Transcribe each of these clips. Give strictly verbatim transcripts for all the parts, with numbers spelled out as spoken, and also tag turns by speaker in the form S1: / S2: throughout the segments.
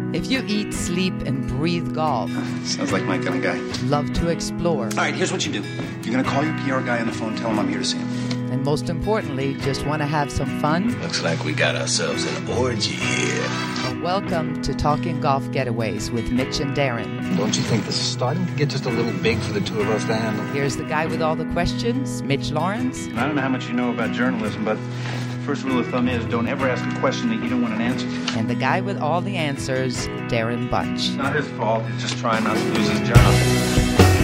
S1: If you eat, sleep, and breathe golf,
S2: sounds like my kind of guy.
S1: love to explore,
S2: All right, here's what you do. You're going to call your P R guy on the phone, tell him I'm here to see him.
S1: and most importantly, just want to have some fun,
S3: Looks like we got ourselves an orgy here.
S1: well, welcome to Talking Golf Getaways with Mitch and Darren.
S4: Don't you think this is starting to get just a little big for the two of us to handle?
S1: Here's the guy with all the questions, Mitch Lawrence,
S5: I don't know how much you know about journalism, but first rule of thumb is don't ever ask a question that you don't want an answer to.
S1: and the guy with all the answers, Darren Bunch.
S5: It's not his fault. He's just trying not to lose his job.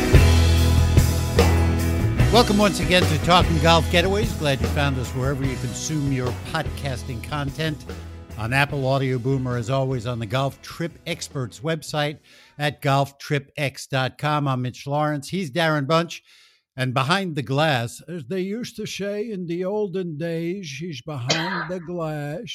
S6: Welcome once again to Talking Golf Getaways. Glad you found us wherever you consume your podcasting content. On Apple Audio Boomer, as always, on the Golf Trip Experts website at golf trip x dot com. I'm Mitch Lawrence. He's Darren Bunch. And behind the glass, as they used to say in the olden days, he's behind the glass,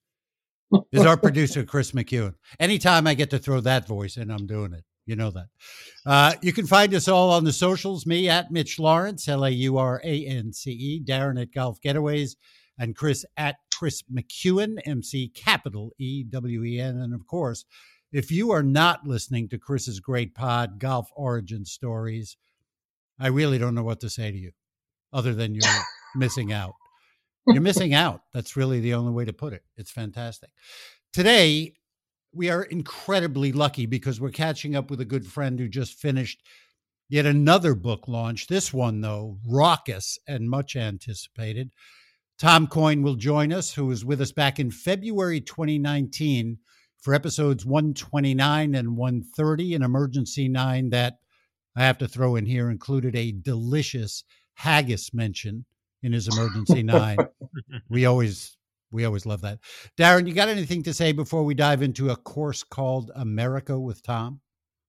S6: is our producer, Chris McEwen. Anytime I get to throw that voice in, I'm doing it. You know that. Uh, you can find us all on the socials. Me at Mitch Lawrence, L A U R A N C E, Darren at Golf Getaways, and Chris at Chris McEwen, M C capital E W E N. And of course, if you are not listening to Chris's great pod, Golf Origin Stories, I really don't know what to say to you other than you're missing out. You're missing out. That's really the only way to put it. It's fantastic. Today, we are incredibly lucky because we're catching up with a good friend who just finished yet another book launch. This one, though, raucous and much anticipated. Tom Coyne will join us, who was with us back in February twenty nineteen for episodes one twenty-nine and one thirty, an Emergency Nine that I have to throw in here included a delicious haggis mention in his Emergency Nine. We always... We always love that. Darren, you got anything to say before we dive into a course called America with Tom?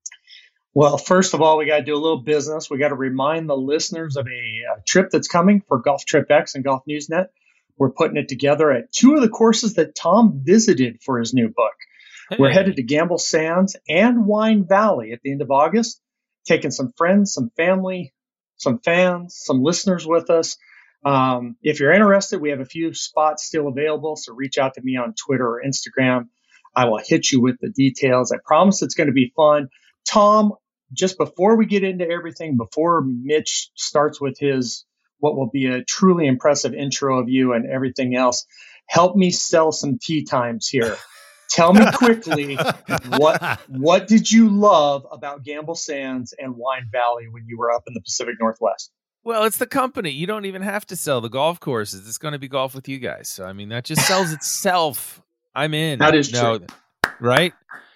S7: Well, first of all, we got to do a little business. We got to remind the listeners of a, a trip that's coming for Golf Trip X and Golf Newsnet. We're putting it together at two of the courses that Tom visited for his new book. Hey. We're headed to Gamble Sands and Wine Valley at the end of August, taking some friends, some family, some fans, some listeners with us. Um, if you're interested, we have a few spots still available, so reach out to me on Twitter or Instagram. I will hit you with the details. I promise it's going to be fun. Tom, just before we get into everything, before Mitch starts with his what will be a truly impressive intro of you and everything else, help me sell some tee times here. Tell me quickly, what what did you love about Gamble Sands and Wine Valley when you were up in the Pacific Northwest?
S8: Well, it's the company. You don't even have to sell the golf courses. It's going to be golf with you guys. So, I mean, that just sells itself. I'm in.
S7: That is
S8: no,
S7: true.
S8: Right?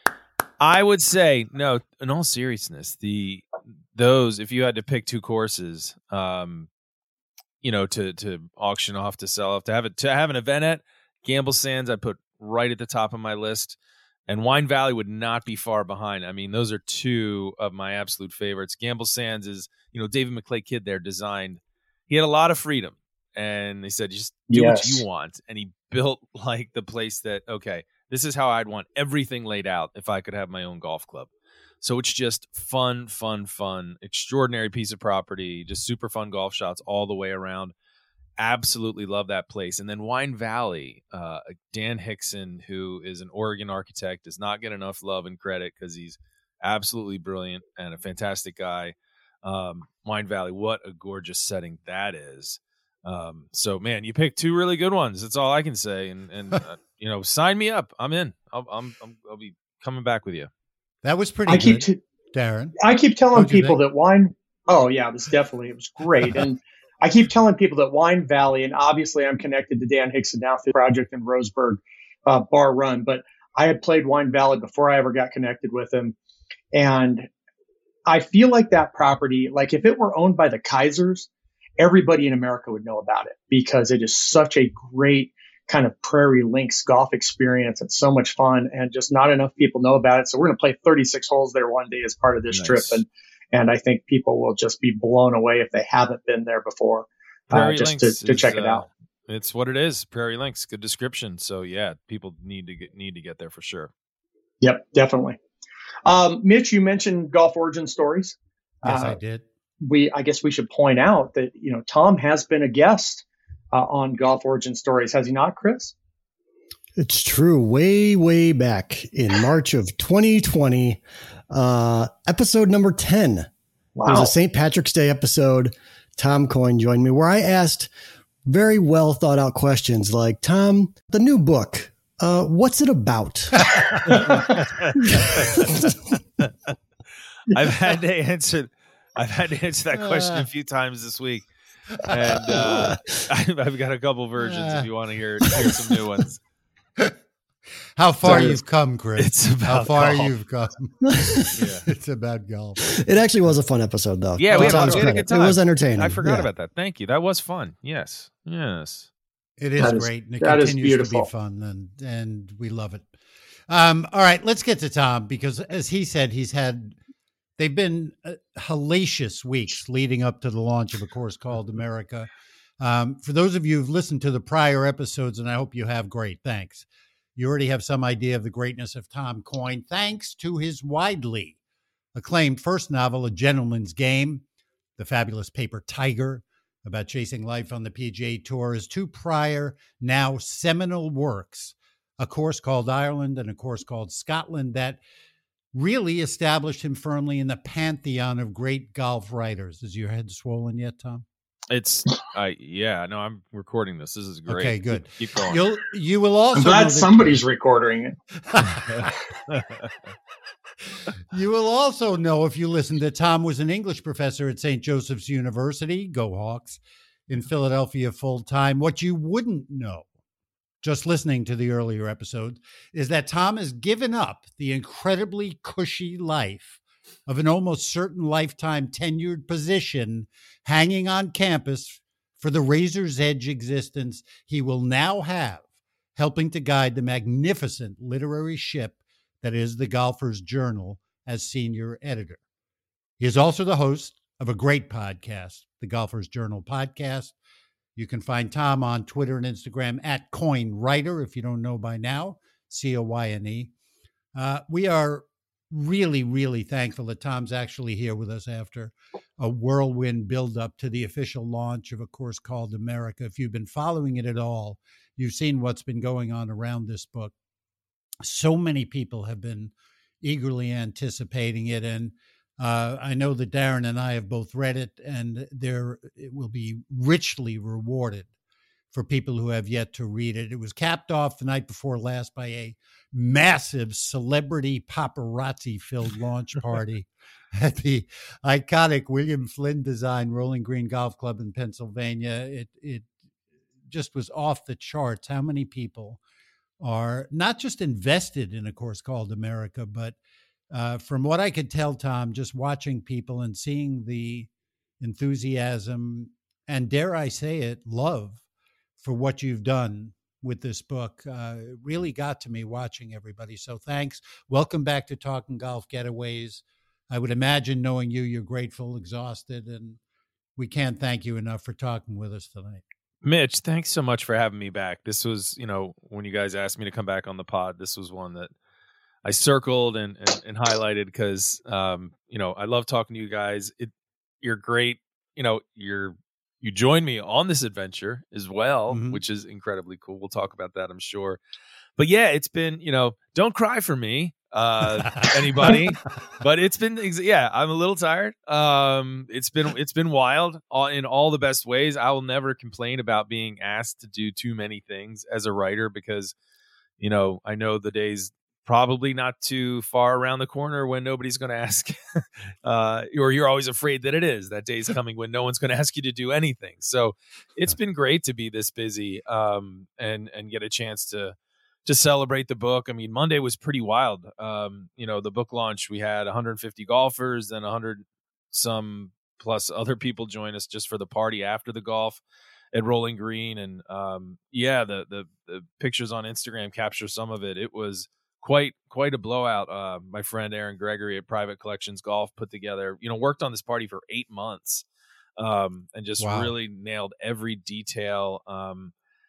S8: I would say, no, in all seriousness, the those, if you had to pick two courses, um, you know, to to auction off, to sell off, to have it, to have an event at, Gamble Sands, I put right at the top of my list. And Wine Valley would not be far behind. I mean, those are two of my absolute favorites. Gamble Sands is, you know, David McClay Kidd there designed. He had a lot of freedom. And they said, just do
S7: yes.
S8: what you want. And he built like the place that, okay, this is how I'd want everything laid out if I could have my own golf club. So it's just fun, fun, fun, extraordinary piece of property, just super fun golf shots all the way around. Absolutely love that place. And then Wine Valley, uh, Dan Hickson, who is an Oregon architect, does not get enough love and credit because he's absolutely brilliant and a fantastic guy. Um, Wine Valley, what a gorgeous setting that is. Um, so, man, you picked two really good ones. That's all I can say. And, and uh, you know, sign me up. I'm in. I'll, I'm, I'm, I'll be coming back with you.
S6: That was pretty
S7: I
S6: good,
S7: keep t-
S6: Darren.
S7: I keep telling
S6: What'd you
S7: people
S6: think?
S7: that Wine... Oh, yeah, it was definitely, it was great. And I keep telling people that Wine Valley, and obviously I'm connected to Dan Hickson now through the project in Roseburg, uh, Bar Run, but I had played Wine Valley before I ever got connected with him. And I feel like that property, like if it were owned by the Kaisers, everybody in America would know about it because it is such a great kind of prairie links golf experience. It's so much fun and just not enough people know about it. So we're going to play thirty-six holes there one day as part of this
S8: Nice.
S7: trip. And And I think people will just be blown away if they haven't been there before, uh, just to, to
S8: is,
S7: check it
S8: uh,
S7: out.
S8: It's what it is. Prairie Links, good description. So yeah, people need to get need to get there for sure.
S7: Yep, definitely. Um, Mitch, you mentioned Golf Origin Stories.
S6: Yes,
S7: uh,
S6: I did.
S7: We, I guess we should point out that you know Tom has been a guest uh, on Golf Origin Stories, has he not, Chris?
S9: It's true. Way, way back in March of twenty twenty, uh, episode number ten. Wow. It was a Saint Patrick's Day episode. Tom Coyne joined me where I asked very well thought out questions like, Tom, the new book, uh, what's it about?
S8: I've had to answer. I've had to answer that question a few times this week, and uh, I've, I've got a couple versions if you want to hear, hear some new ones.
S6: How far so you've come, Chris.
S8: It's about
S6: How far
S8: golf.
S6: you've come.
S8: Yeah.
S6: It's about golf.
S9: It actually was a fun episode, though.
S8: Yeah, we had,
S9: Tom's
S8: we had a
S9: credit.
S8: good time.
S9: It was entertaining.
S8: I forgot
S9: yeah.
S8: about that. Thank you. That was fun. Yes. Yes.
S6: It is,
S7: That is-
S6: great, and it
S7: that is
S6: continues to
S7: beautiful.
S6: be fun, and and we love it. Um, all right, let's get to Tom because, as he said, he's had they've been uh, hellacious weeks leading up to the launch of A Course Called America. Um, for those of you who've listened to the prior episodes, and I hope you have, great, thanks. You already have some idea of the greatness of Tom Coyne, thanks to his widely acclaimed first novel, A Gentleman's Game, The Fabulous Paper Tiger, about chasing life on the P G A Tour, his two prior, now seminal works, A Course Called Ireland and A Course Called Scotland, that really established him firmly in the pantheon of great golf writers. Is your head swollen yet, Tom?
S8: It's, I yeah, no, I'm recording this. This is great.
S6: Okay, good.
S8: Keep, keep going.
S6: You'll, you will also
S7: I'm
S6: know
S7: glad
S6: that-
S7: somebody's recording it.
S6: You will also know if you listen that Tom was an English professor at Saint Joseph's University, go Hawks, in Philadelphia full time. What you wouldn't know, just listening to the earlier episode, is that Tom has given up the incredibly cushy life of an almost certain lifetime tenured position hanging on campus for the razor's edge existence he will now have, helping to guide the magnificent literary ship that is the Golfer's Journal as senior editor. He is also the host of a great podcast, the Golfer's Journal podcast. You can find Tom on Twitter and Instagram at Coyne Writer, if you don't know by now, C O Y N E. Uh, we are really, really thankful that Tom's actually here with us after a whirlwind buildup to the official launch of A Course Called America. If you've been following it at all, you've seen what's been going on around this book. So many people have been eagerly anticipating it, and uh, I know that Darren and I have both read it, and there it will be richly rewarded for people who have yet to read it. It was capped off the night before last by a massive celebrity paparazzi-filled launch party at the iconic William Flynn design Rolling Green Golf Club in Pennsylvania. It it just was off the charts how many people are not just invested in A Course Called America, but uh, from what I could tell, Tom, just watching people and seeing the enthusiasm and, dare I say it, love for what you've done with this book, uh, it really got to me watching everybody. So thanks. Welcome back to Talking Golf Getaways. I would imagine, knowing you, you're grateful, exhausted, and we can't thank you enough for talking with us tonight.
S8: Mitch, thanks so much for having me back. This was, you know, when you guys asked me to come back on the pod, this was one that I circled and and, and highlighted because, um, you know, I love talking to you guys. It, you're great. You know, you're you joined me on this adventure as well, mm-hmm. which is incredibly cool. We'll talk about that, I'm sure. But yeah, it's been, you know, don't cry for me, uh, anybody. But it's been, yeah, I'm a little tired. Um, it's been, it's been wild in all the best ways. I will never complain about being asked to do too many things as a writer because, you know, I know the days probably not too far around the corner when nobody's going to ask, uh, or you're always afraid that it is. That day's coming when no one's going to ask you to do anything. So it's been great to be this busy um, and and get a chance to to celebrate the book. I mean, Monday was pretty wild. Um, you know, the book launch, we had one hundred fifty golfers, then one hundred some plus other people join us just for the party after the golf at Rolling Green. And um, yeah, the, the the pictures on Instagram capture some of it. It was quite quite a blowout. Uh, my friend Aaron Gregory at Private Collections Golf put together, you know, worked on this party for eight months um, and just wow. really nailed every detail. Um,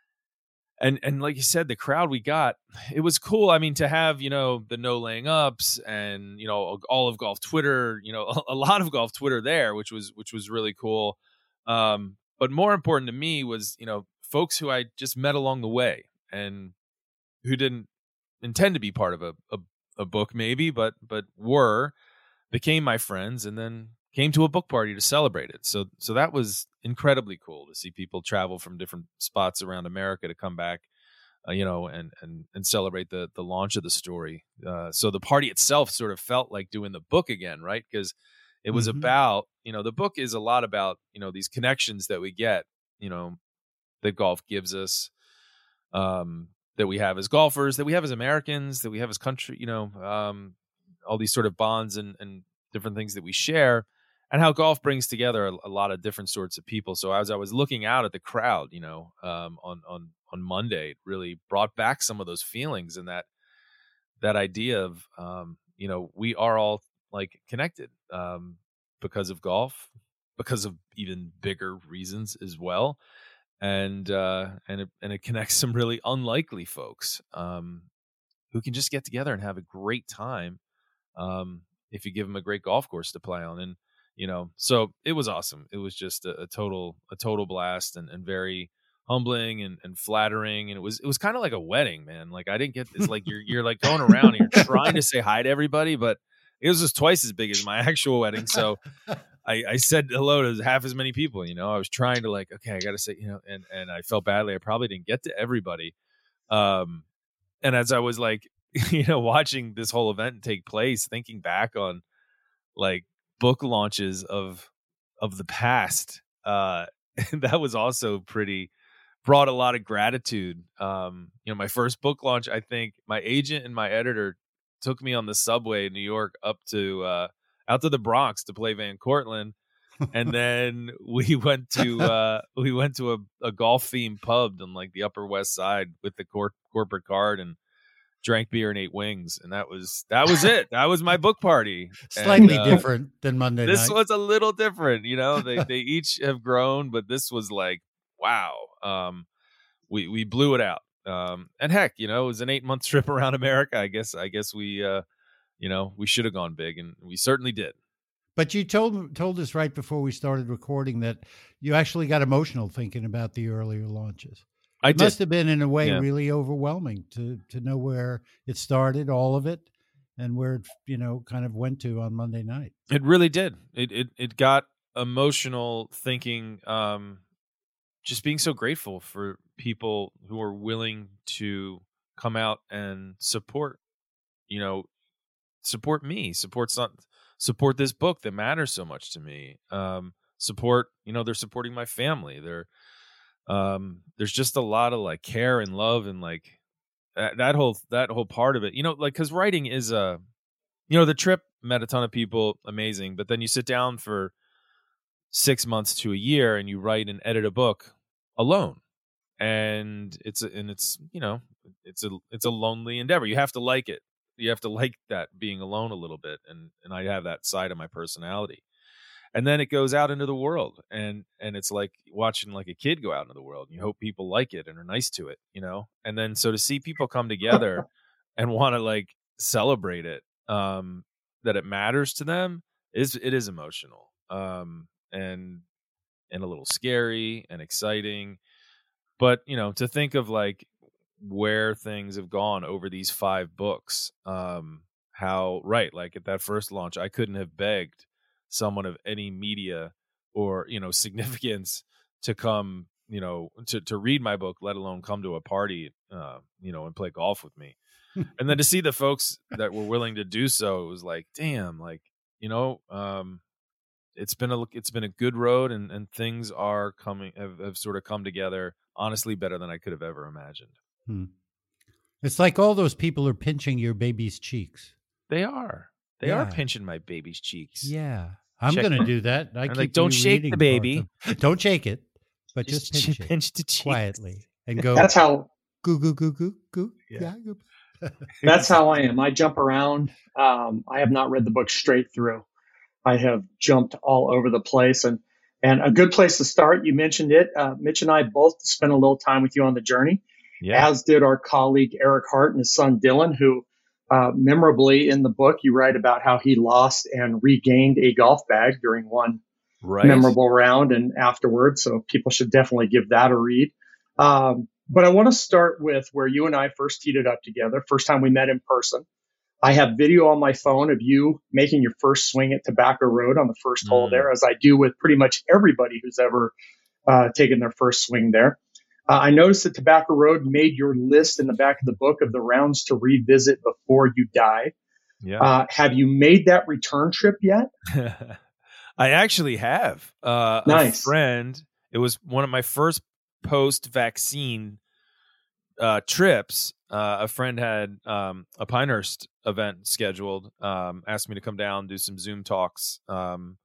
S8: and and like you said, the crowd we got, it was cool. I mean, to have, you know, the no laying ups and, you know, all of golf Twitter, you know, a, a lot of golf Twitter there, which was which was really cool. Um, but more important to me was, you know, folks who I just met along the way. And who didn't intend to be part of a, a, a book maybe, but but were, became my friends, and then came to a book party to celebrate it. So so that was incredibly cool to see people travel from different spots around America to come back, uh, you know, and and and celebrate the the launch of the story. Uh, so the party itself sort of felt like doing the book again, right? Because it was mm-hmm. about, you know, the book is a lot about, you know, these connections that we get, you know, that golf gives us, um, that we have as golfers, that we have as Americans, that we have as country, you know, um, all these sort of bonds and, and different things that we share. And how golf brings together a, a lot of different sorts of people. So as I was looking out at the crowd, you know, um, on on on Monday, it really brought back some of those feelings and that that idea of, um, you know, we are all like connected um, because of golf, because of even bigger reasons as well, and uh, and it, and it connects some really unlikely folks um, who can just get together and have a great time um, if you give them a great golf course to play on. And you know, so it was awesome. It was just a, a total, a total blast, and, and very humbling and, and flattering. And it was, it was kind of like a wedding, man. Like I didn't get this, like you're, you're like going around and you're trying to say hi to everybody, but it was just twice as big as my actual wedding. So I, I said hello to half as many people, you know, I was trying to like, okay, I got to say, you know, and, and I felt badly. I probably didn't get to everybody. Um, and as I was like, you know, watching this whole event take place, thinking back on like, book launches of of the past, uh that was also pretty brought a lot of gratitude. Um you know, my first book launch, I think my agent and my editor took me on the subway in New York up to uh out to the Bronx to play Van Cortlandt, and then we went to uh we went to a, a golf themed pub on like the Upper West Side with the cor- corporate card and drank beer and ate wings, and that was that was it. That was my book party.
S6: Slightly
S8: and, uh,
S6: different than Monday
S8: this
S6: night.
S8: was a little different, you know. They they each have grown, but this was like, wow. Um, we we blew it out. Um, and heck, you know, it was an eight month trip around America. I guess I guess we, uh, you know, we should have gone big, and we certainly did.
S6: But you told told us right before we started recording that you actually got emotional thinking about the earlier launches.
S8: I
S6: it
S8: did.
S6: Must have been, in a way,
S8: yeah.
S6: really overwhelming to to know where it started, all of it, and where it, you know, kind of went to on Monday night.
S8: It really did. It it it got emotional thinking, um, just being so grateful for people who are willing to come out and support, you know, support me, support some, support this book that matters so much to me. Um, support, you know, they're supporting my family. They're Um, there's just a lot of like care and love and like that, that whole, that whole part of it, you know, like, cause writing is a, you know, the trip met a ton of people, amazing. But then you sit down for six months to a year and you write and edit a book alone. And it's, a, and it's, you know, it's a, it's a lonely endeavor. You have to like it. You have to like that being alone a little bit. And, and I have that side of my personality. And then it goes out into the world, and and it's like watching like a kid go out into the world. You hope people like it and are nice to it, you know. And then so to see people come together and want to like celebrate it, um, that it matters to them, is it is emotional, um, and and a little scary and exciting. But you know, to think of like where things have gone over these five books, um, how right, like at that first launch, I couldn't have begged someone of any media or, you know, significance to come, you know, to, to read my book, let alone come to a party, uh, you know, and play golf with me. And then to see the folks that were willing to do so, it was like, damn, like, you know, um, it's been a, it's been a good road, and, and things are coming, have, have sort of come together, honestly, better than I could have ever imagined.
S6: Hmm. It's like all those people are pinching your baby's cheeks.
S8: They are. They
S6: Yeah.
S8: are pinching my baby's cheeks.
S6: Yeah. I'm
S8: Check-
S6: going to do that. I
S8: I'm
S6: keep
S8: like, don't shake the
S6: rereading
S8: baby.
S6: parts of- Don't shake it, but just,
S8: Just
S6: pinch it
S8: pinch the cheeks.
S6: quietly and go
S7: That's how
S6: goo, goo, goo, goo, goo.
S8: Yeah.
S6: Yeah. Goo.
S7: that's how I am. I jump around. Um, I have not read the book straight through. I have jumped all over the place, and and a good place to start. You mentioned it. Uh, Mitch and I both spent a little time with you on the journey,
S8: Yeah.
S7: as did our colleague Eric Hart and his son Dylan, who uh, memorably in the book you write about how he lost and regained a golf bag during one
S8: Right.
S7: memorable round and afterwards. So people should definitely give that a read. Um, but I want to start with where you and I first teed it up together, first time we met in person. I have video on my phone of you making your first swing at Tobacco Road on the first mm. hole there, as I do with pretty much everybody who's ever uh, taken their first swing there. Uh, I noticed that Tobacco Road made your list in the back of the book of the rounds to revisit before you die.
S8: Yeah.
S7: Uh, have you made that return trip yet?
S8: I actually have. Uh,
S7: nice.
S8: A friend, it was one of my first post-vaccine uh, trips. Uh, a friend had um, a Pinehurst event scheduled, um, asked me to come down, do some Zoom talks, um,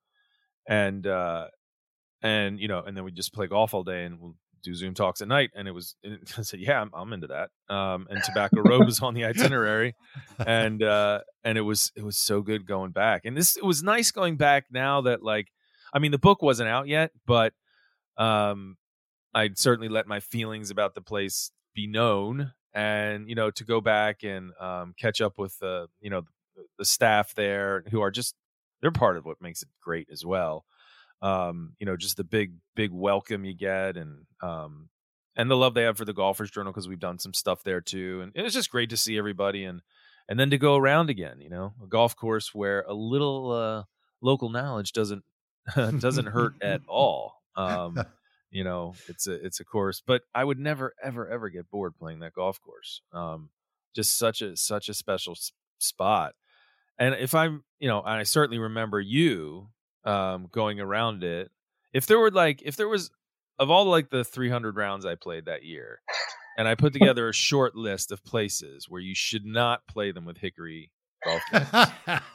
S8: and uh, and you know, and then we just play golf all day and we'll do Zoom talks at night. And it was, it, I said, yeah, I'm, I'm into that. Um, and Tobacco Road was on the itinerary, and uh, and it was it was so good going back. And this it was nice going back now that, like, I mean, the book wasn't out yet, but um, I'd certainly let my feelings about the place be known. And, you know, to go back and um, catch up with the, you know, the, the staff there who are just, they're part of what makes it great as well. Um, you know, just the big, big welcome you get, and um, and the love they have for the Golfers Journal, because we've done some stuff there too. And it was just great to see everybody, and and then to go around again, you know, a golf course where a little uh, local knowledge doesn't doesn't hurt at all. Um You know, it's a it's a course, but I would never, ever, ever get bored playing that golf course. Um, just such a such a special s- spot. And if I'm, you know, and I certainly remember you um, going around it. If there were like, if there was, of all like the three hundred rounds I played that year, and I put together a short list of places where you should not play them with Hickory golf course,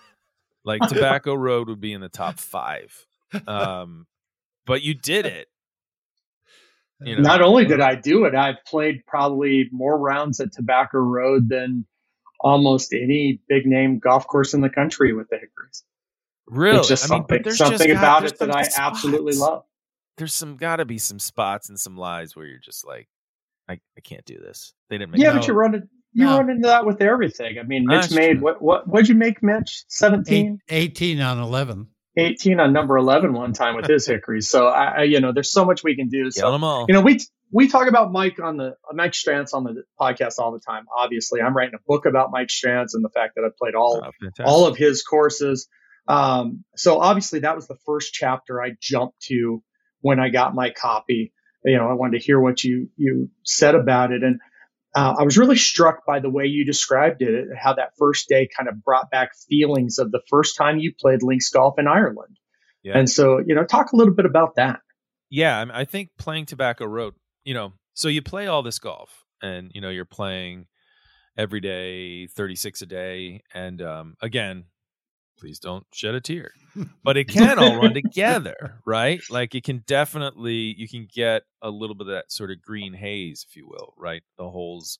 S8: like Tobacco Road would be in the top five. Um, but you did it. You know,
S7: not only did I do it, I've played probably more rounds at Tobacco Road than almost any big name golf course in the country with the Hickories.
S8: Really?
S7: It's just
S8: I mean,
S7: something,
S8: there's
S7: something
S8: just
S7: about
S8: got,
S7: it that I
S8: spots.
S7: absolutely love.
S8: There's some got to be some spots and some lies where you're just like, I, I can't do this. They didn't make
S7: Yeah,
S8: no.
S7: but you run it. You
S8: No.
S7: run into that with everything. I mean, Mitch
S8: That's
S7: made
S8: true.
S7: what? What? What'd you make, Mitch? Seventeen.
S6: Eight, eighteen on eleven.
S7: eighteen on number eleven one time with his Hickories. So I, I, you know, there's so much we can do. So
S8: Yell them all.
S7: you know, we we talk about Mike on the Mike Strantz on the podcast all the time. Obviously, I'm writing a book about Mike Strantz and the fact that I've played all
S8: Oh, fantastic.
S7: all of his courses. Um, so obviously, that was the first chapter I jumped to when I got my copy. You know, I wanted to hear what you you said about it, and uh, I was really struck by the way you described it, how that first day kind of brought back feelings of the first time you played links golf in Ireland.
S8: Yeah.
S7: And so, you know, talk a little bit about that.
S8: Yeah, I, mean, I think playing Tobacco Road, you know, so you play all this golf, and you know you're playing every day, thirty-six a day, and um, again, please don't shed a tear, but it can all run together, right? Like it can definitely, you can get a little bit of that sort of green haze, if you will, right? The holes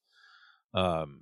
S8: um,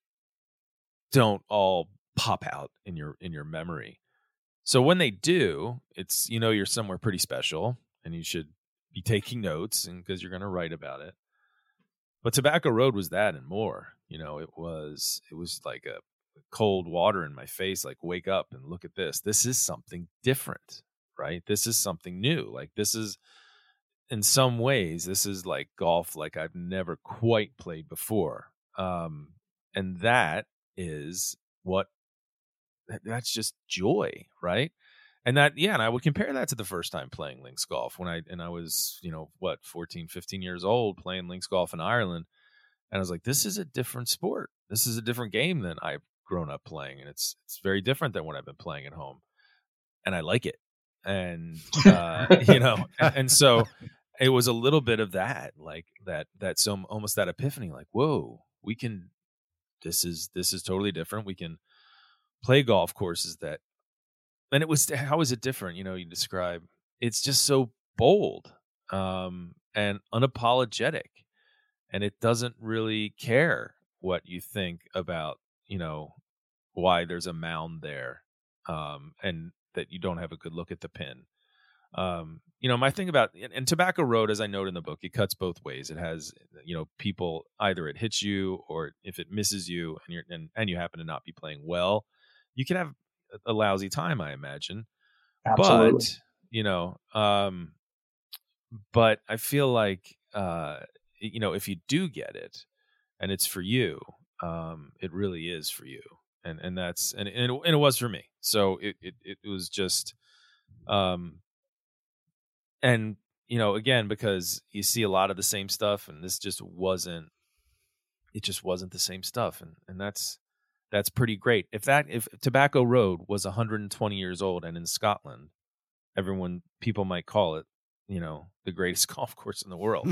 S8: don't all pop out in your in your memory. So when they do, it's, you know, you're somewhere pretty special, and you should be taking notes, and because you're going to write about it. But Tobacco Road was that and more. You know, it was it was like a cold water in my face, like, wake up and look at this. This is something different, right? This is something new. Like, this is, in some ways, this is like golf like I've never quite played before. Um, and that is what, that's just joy, right? And that, yeah, and I would compare that to the first time playing links golf when I, and I was, you know, what, fourteen, fifteen years old playing links golf in Ireland. And I was like, this is a different sport. This is a different game than I've grown up playing. And it's, it's very different than what I've been playing at home. And I like it. And, uh, you know, and, and so it was a little bit of that, like that, that, so almost that epiphany, like, whoa, we can, this is, this is totally different. We can play golf courses that, and it was, how is it different? You know, you describe, it's just so bold um, and unapologetic, and it doesn't really care what you think about, you know, why there's a mound there um, and that you don't have a good look at the pin. Um, you know, my thing about, and, and Tobacco Road, as I note in the book, it cuts both ways. It has, you know, people, either it hits you, or if it misses you and you're, and, and you happen to not be playing well, you can have a lousy time, I imagine.
S7: Absolutely.
S8: But, you know, um, but I feel like, uh, you know, if you do get it and it's for you, um, it really is for you. And, and that's, and, and, it, and it was for me. So it, it, it was just, um, and, you know, again, because you see a lot of the same stuff, and this just wasn't, it just wasn't the same stuff. And, and that's, that's pretty great. If that, if Tobacco Road was one hundred twenty years old and in Scotland, everyone, people might call it, you know, the greatest golf course in the world.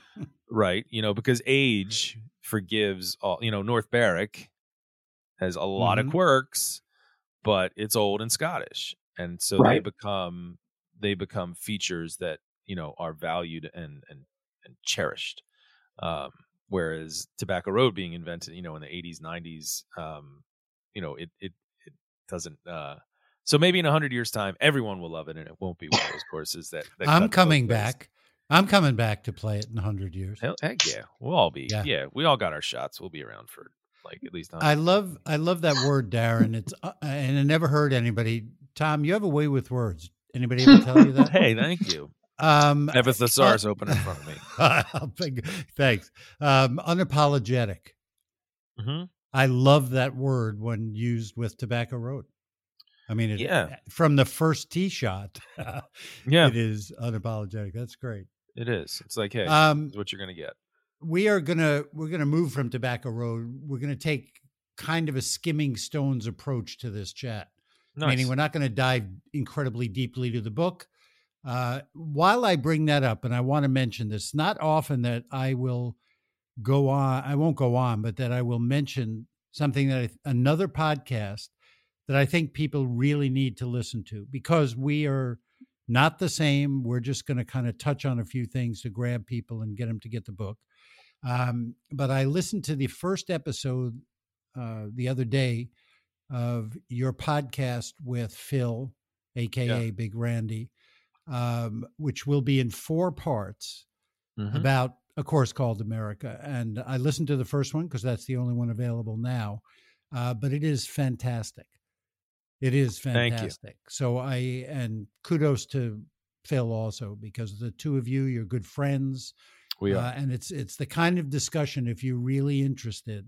S8: Right. You know, because age forgives all, you know, North Berwick has a lot mm-hmm. of quirks, but it's old and Scottish. And so right. they become, they become features that, you know, are valued and, and, and cherished. Um, whereas Tobacco Road being invented, you know, in the eighties, nineties, um, you know, it, it, it doesn't, uh, so maybe in a hundred years time, everyone will love it. And it won't be one of those courses that, that
S6: I'm coming back. I'm coming back to play it in a hundred years.
S8: Hell, heck yeah. We'll all be, yeah. yeah, we all got our shots. We'll be around for like at least.
S6: I love, I love that word, Darren. It's, uh, and I never heard anybody, Tom, you have a way with words. Anybody ever tell you that?
S8: Hey, thank you.
S6: Um,
S8: I have a thesaurus uh, open in front of
S6: me. Thanks. Um, unapologetic.
S8: Mm-hmm.
S6: I love that word when used with Tobacco Road. I mean, it,
S8: yeah.
S6: from the first tee shot,
S8: yeah,
S6: it is unapologetic. That's great.
S8: It is. It's like, hey,
S6: um,
S8: this is what you're going to get.
S6: We are gonna we're gonna move from Tobacco Road. We're gonna take kind of a skimming stones approach to this chat.
S8: Nice.
S6: Meaning we're not going to dive incredibly deeply to the book. Uh, while I bring that up, and I want to mention this, not often that I will go on, I won't go on, but that I will mention something that I, another podcast that I think people really need to listen to, because we are not the same. We're just going to kind of touch on a few things to grab people and get them to get the book. Um, but I listened to the first episode uh, the other day of your podcast with Phil, A K A yeah. Big Randy, um, which will be in four parts mm-hmm. about A Course Called America. And I listened to the first one because that's the only one available now. Uh, but it is fantastic. It is fantastic. So I, and kudos to Phil also, because the two of you, you're good friends.
S8: We are.
S6: Uh, and it's, it's the kind of discussion, if you're really interested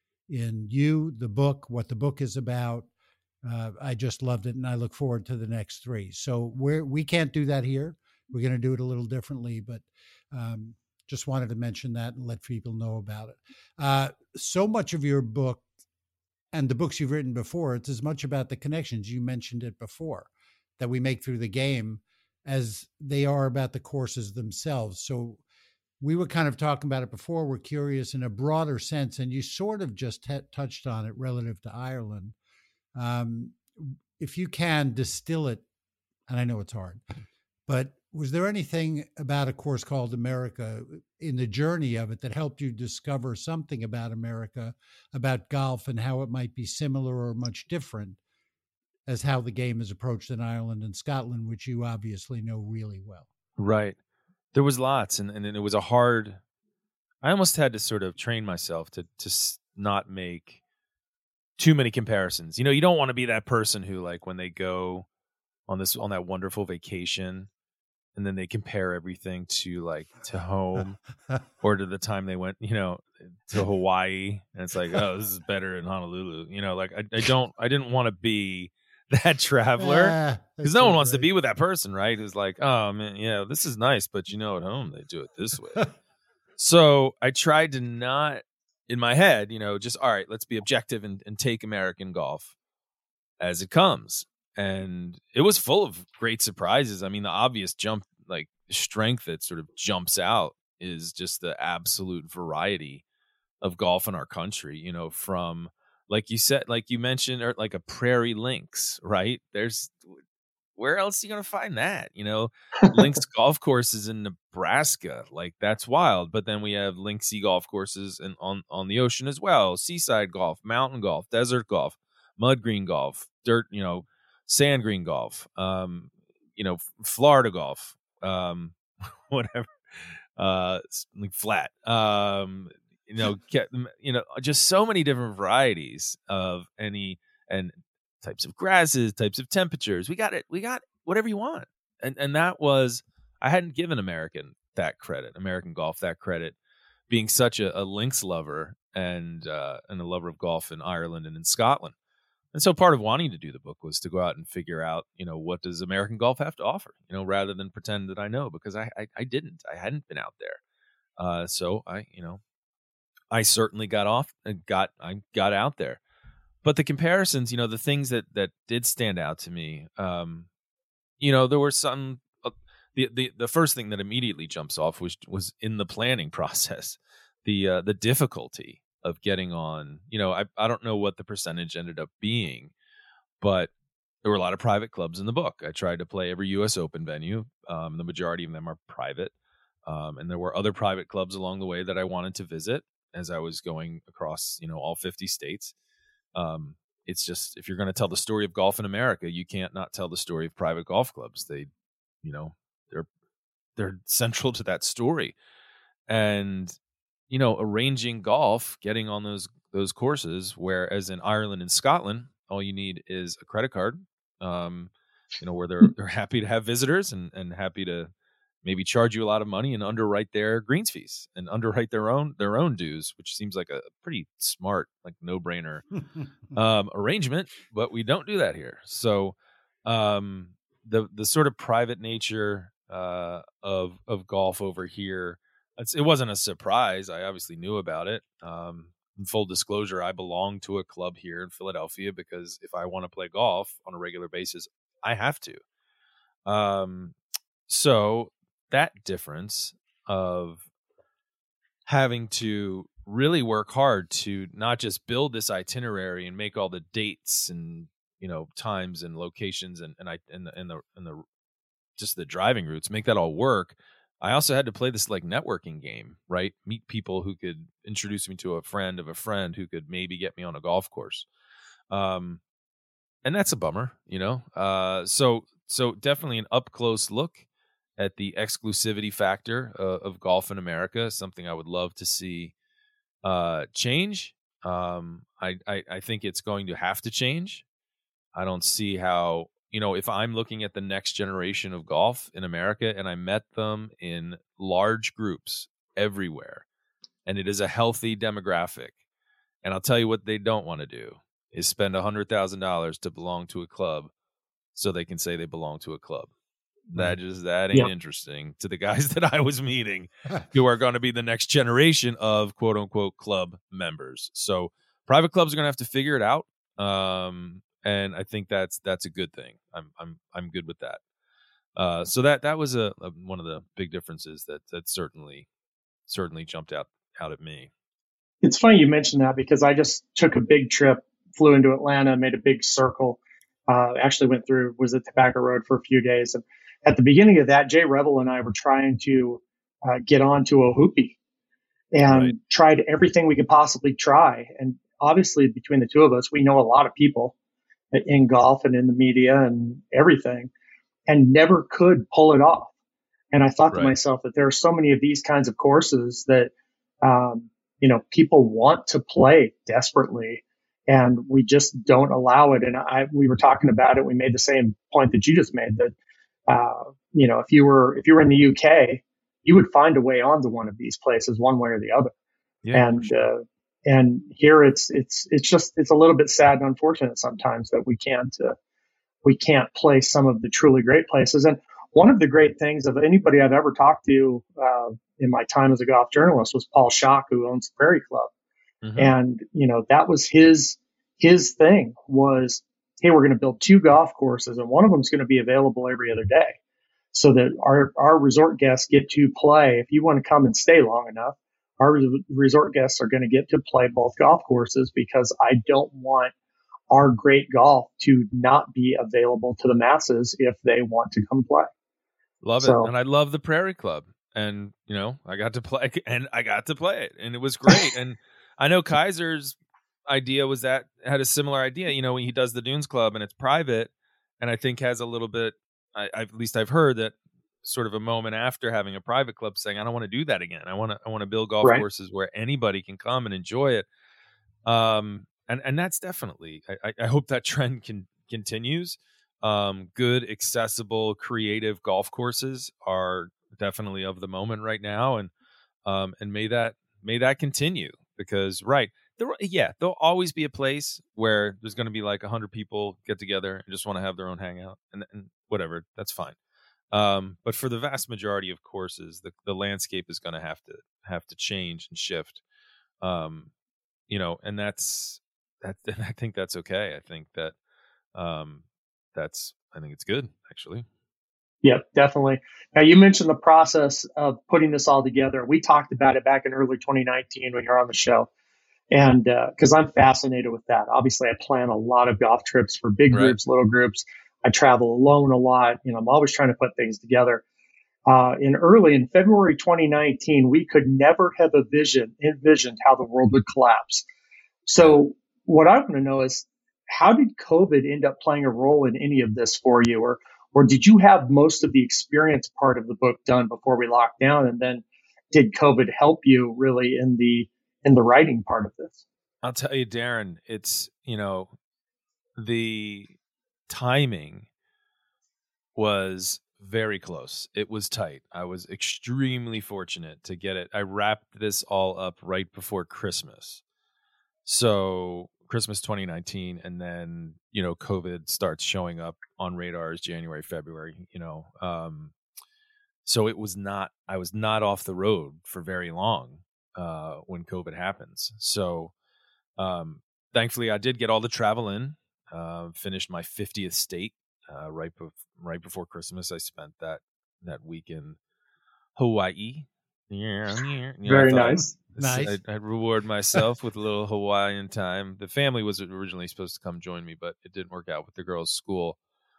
S6: in you, the book, what the book is about. Uh, I just loved it, and I look forward to the next three. So we're, we can't do that here. We're going to do it a little differently, but um, just wanted to mention that and let people know about it. Uh, so much of your book and the books you've written before, it's as much about the connections, you mentioned it before, that we make through the game as they are about the courses themselves. So we were kind of talking about it before. We're curious in a broader sense, and you sort of just t- touched on it relative to Ireland. Um, if you can distill it, and I know it's hard, but was there anything about A Course Called America in the journey of it that helped you discover something about America, about golf, and how it might be similar or much different as how the game is approached in Ireland and Scotland, which you obviously know really well?
S8: Right. There was lots, and, and it was a hard, I almost had to sort of train myself to, to not make too many comparisons. You know, you don't want to be that person who, like, when they go on this, on that wonderful vacation, and then they compare everything to like to home or to the time they went, you know, to Hawaii. And it's like, oh, this is better in Honolulu. You know, like I, I don't, I didn't want to be that traveler, because no so one wants great. to be with that person, right? Who's like, oh man, yeah, this is nice, but you know, at home they do it this way. So I tried to not, in my head, you know, just, all right, let's be objective and, and take American golf as it comes. And it was full of great surprises. I mean, the obvious jump, like strength that sort of jumps out is just the absolute variety of golf in our country, you know, from, like you said, like you mentioned, or like a prairie links, right? There's, where else are you going to find that? You know, links golf courses in Nebraska, like that's wild. But then we have linksy golf courses and on, on the ocean as well. Seaside golf, mountain golf, desert golf, mud green golf, dirt, you know, sand green golf, um, you know, Florida golf, um, whatever, uh, like flat, um, you know, get, you know, just so many different varieties of any and types of grasses, types of temperatures. We got it. We got whatever you want. And, and that was, I hadn't given American that credit, American golf that credit being such a, a links lover and uh, and a lover of golf in Ireland and in Scotland. And so part of wanting to do the book was to go out and figure out, you know, what does American golf have to offer, you know, rather than pretend that I know, because I I, I didn't. I hadn't been out there. Uh, so I, you know, I certainly got off and got I got out there. But the comparisons, you know, the things that that did stand out to me, um, you know, there were some. Uh, the the the first thing that immediately jumps off was was in the planning process, the uh, the difficulty of getting on. You know, I I don't know what the percentage ended up being, but there were a lot of private clubs in the book. I tried to play every U S Open venue. Um, the majority of them are private, um, and there were other private clubs along the way that I wanted to visit as I was going across, you know, all fifty states. Um, it's just, if you're going to tell the story of golf in America, you can't not tell the story of private golf clubs. They, you know, they're, they're central to that story. And, you know, arranging golf, getting on those, those courses, whereas in Ireland and Scotland, all you need is a credit card, um, you know, where they're, they're happy to have visitors and, and happy to maybe charge you a lot of money and underwrite their greens fees and underwrite their own their own dues, which seems like a pretty smart, like no brainer um, arrangement. But we don't do that here. So um, the the sort of private nature uh, of of golf over here, it's, it wasn't a surprise. I obviously knew about it. Um, in full disclosure, I belong to a club here in Philadelphia because if I want to play golf on a regular basis, I have to. Um, so. That difference of having to really work hard to not just build this itinerary and make all the dates and, you know, times and locations and and I and the and the, and the just the driving routes, make that all work. I also had to play this like networking game, right? Meet people who could introduce me to a friend of a friend who could maybe get me on a golf course. Um, and that's a bummer, you know? Uh, so so definitely an up close look at the exclusivity factor uh, of golf in America, something I would love to see uh, change. Um, I, I, I think it's going to have to change. I don't see how, you know, if I'm looking at the next generation of golf in America and I met them in large groups everywhere, and it is a healthy demographic, and I'll tell you what they don't want to do is spend one hundred thousand dollars to belong to a club so they can say they belong to a club. That just that ain't yeah. interesting to the guys that I was meeting who are going to be the next generation of quote unquote club members. So private clubs are going to have to figure it out. Um, and I think that's, that's a good thing. I'm, I'm, I'm good with that. Uh, so that, that was a, a, one of the big differences that, that certainly, certainly jumped out, out at me.
S7: It's funny you mentioned that because I just took a big trip, flew into Atlanta, made a big circle, uh, actually went through, was at Tobacco Road for a few days. And at the beginning of that, Jay Revel and I were trying to uh, get onto a hoopy and right. tried everything we could possibly try. And obviously, between the two of us, we know a lot of people in golf and in the media and everything, and never could pull it off. And I thought right. to myself that there are so many of these kinds of courses that, um, you know, people want to play desperately, and we just don't allow it. And I, we were talking about it. We made the same point that you just made that. Uh, you know, if you were if you were in the U K, you would find a way onto one of these places, one way or the other. Yeah, and sure. uh, and here it's it's it's just it's a little bit sad and unfortunate sometimes that we can't uh, we can't play some of the truly great places. And one of the great things of anybody I've ever talked to uh, in my time as a golf journalist was Paul Schock, who owns the Prairie Club, mm-hmm. and you know that was his his thing was. Hey, we're going to build two golf courses, and one of them is going to be available every other day so that our, our resort guests get to play. If you want to come and stay long enough, our re- resort guests are going to get to play both golf courses because I don't want our great golf to not be available to the masses if they want to come play.
S8: Love so, it. And I love the Prairie Club. And, you know, I got to play and I got to play it, and it was great. And I know Kaiser's idea was that had a similar idea, you know, when he does the Dunes Club and it's private, and I think has a little bit, I, I've, at least I've heard that sort of a moment after having a private club saying, I don't want to do that again. I want to, I want to build golf right. courses where anybody can come and enjoy it. Um, and, and that's definitely, I, I hope that trend can continues. Um, good, accessible, creative golf courses are definitely of the moment right now. And, um, and may that, may that continue because, right. There, yeah, there'll always be a place where there's going to be like a hundred people get together and just want to have their own hangout and, and whatever. That's fine. Um, but for the vast majority of courses, the, the landscape is going to have to have to change and shift. Um, you know, and that's that. I think that's okay. I think that um, that's I think it's good actually.
S7: Yeah, definitely. Now you mentioned the process of putting this all together. We talked about it back in early twenty nineteen when you're on the show. And because uh, I'm fascinated with that. Obviously, I plan a lot of golf trips for big
S8: Right.
S7: groups, little groups. I travel alone a lot. You know, I'm always trying to put things together. Uh, in early in February twenty nineteen, we could never have a vision, envisioned how the world would collapse. So what I want to know is, how did COVID end up playing a role in any of this for you? Or, or did you have most of the experience part of the book done before we locked down? And then did COVID help you really in the in the writing part of this?
S8: I'll tell you, Darren, it's, you know, the timing was very close. It was tight. I was extremely fortunate to get it. I wrapped this all up right before Christmas. So Christmas twenty nineteen, and then, you know, COVID starts showing up on radars January, February, you know. Um, so it was not, I was not off the road for very long. Uh, when COVID happens. So, um, thankfully I did get all the travel in, uh, finished my fiftieth state, uh, right, be- right before Christmas. I spent that, that week in Hawaii. Yeah, yeah. You know,
S7: Very nice.
S6: Nice.
S8: I'd, I'd reward myself with a little Hawaiian time. The family was originally supposed to come join me, but it didn't work out with the girls' school.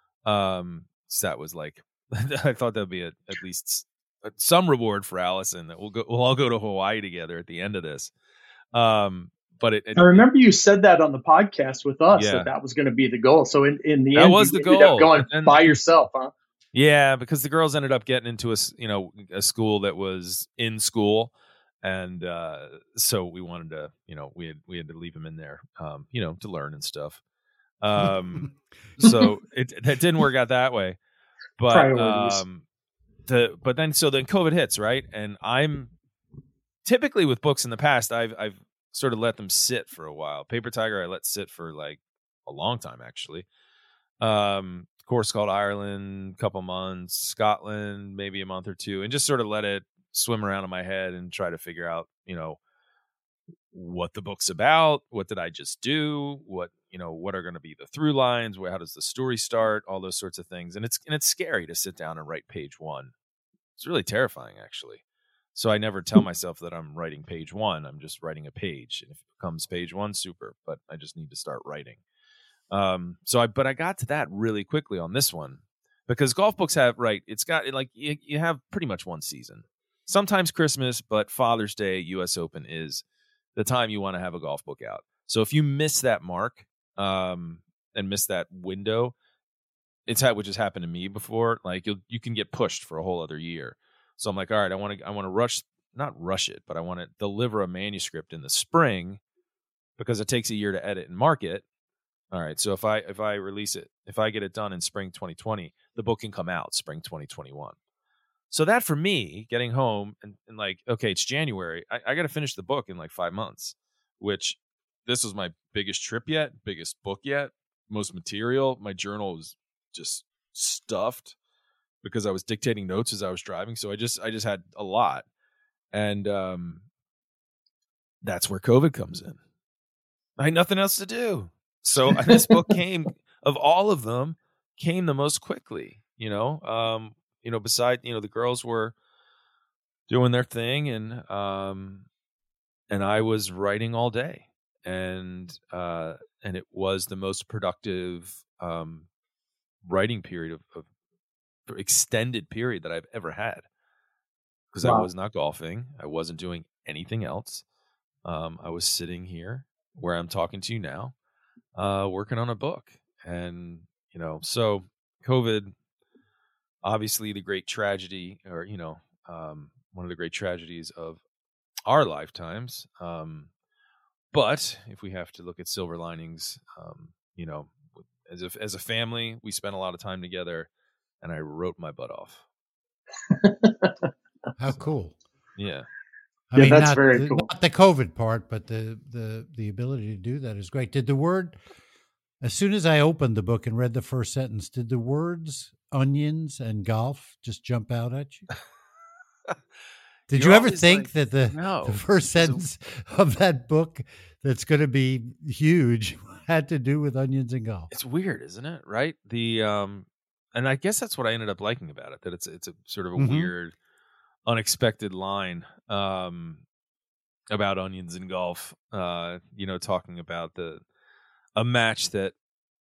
S8: Um, so that was like, I thought that'd be a, at least some reward for Allison that we'll go, we'll all go to Hawaii together at the end of this. Um, but it, it
S7: I remember you said that on the podcast with us,
S8: Yeah.
S7: that that was going to be the goal. So in, in the
S8: That
S7: end,
S8: was
S7: you
S8: the
S7: ended
S8: goal.
S7: up going
S8: And-
S7: by yourself, huh?
S8: yeah, because the girls ended up getting into a, s- you know, a school that was in school. And, uh, so we wanted to, you know, we had, we had to leave them in there, um, you know, to learn and stuff. Um, so it, that didn't work out that way, but,
S7: Priorities.
S8: um, the, but then, so then COVID hits, right? And I'm typically with books in the past, I've, I've sort of let them sit for a while. Paper Tiger, I let sit for like a long time, actually. Um, course called Ireland, couple months, Scotland, maybe a month or two, and just sort of let it swim around in my head and try to figure out, you know, what the book's about, what did I just do, what, you know, what are going to be the through lines, where, how does the story start, all those sorts of things. And it's, and it's scary to sit down and write page one. It's really terrifying, actually. So I never tell myself that I'm writing page one. I'm just writing a page. And if it becomes page one, super, but I just need to start writing. Um, so I, but I got to that really quickly on this one because golf books have, right. It's got like, you, you have pretty much one season, sometimes Christmas, but Father's Day, U S Open is the time you want to have a golf book out. So if you miss that mark, um, and miss that window, it's had, which has happened to me before. Like you, you can get pushed for a whole other year. So I'm like, all right, I want to, I want to rush, not rush it, but I want to deliver a manuscript in the spring because it takes a year to edit and market. All right. So if I, if I release it, if I get it done in spring twenty twenty, the book can come out spring twenty twenty-one. So that for me, getting home and, and like, okay, it's January. I, I got to finish the book in like five months, which this was my biggest trip yet, biggest book yet, most material. My journal was just stuffed because I was dictating notes as I was driving. So I just, I just had a lot. And um, that's where COVID comes in. I had nothing else to do. So this book came, of all of them, came the most quickly, you know, um, you know, beside, you know, the girls were doing their thing and, um, and I was writing all day and, uh, and it was the most productive, um, writing period of, of extended period that I've ever had because wow. I was not golfing. I wasn't doing anything else. Um, I was sitting here where I'm talking to you now, uh, working on a book and, you know, so COVID, obviously the great tragedy or, you know, um, one of the great tragedies of our lifetimes. Um, but if we have to look at silver linings, um, you know, as a, as a family, we spent a lot of time together and I wrote my butt off.
S6: How cool.
S8: Yeah.
S6: I
S7: yeah,
S6: mean,
S7: that's
S6: not
S7: very
S6: the,
S7: cool.
S6: Not the COVID part, but the, the the ability to do that is great. Did the word, as soon as I opened the book and read the first sentence, did the words onions and golf just jump out at you? Did
S8: You're
S6: you ever
S8: always
S6: think
S8: like,
S6: that the,
S8: no.
S6: the first sentence of that book that's going to be huge had to do with onions and golf?
S8: It's weird, isn't it? Right? The um, and I guess that's what I ended up liking about it. That it's it's a sort of a
S6: Mm-hmm.
S8: weird, unexpected line um, about onions and golf. Uh, you know, talking about the a match that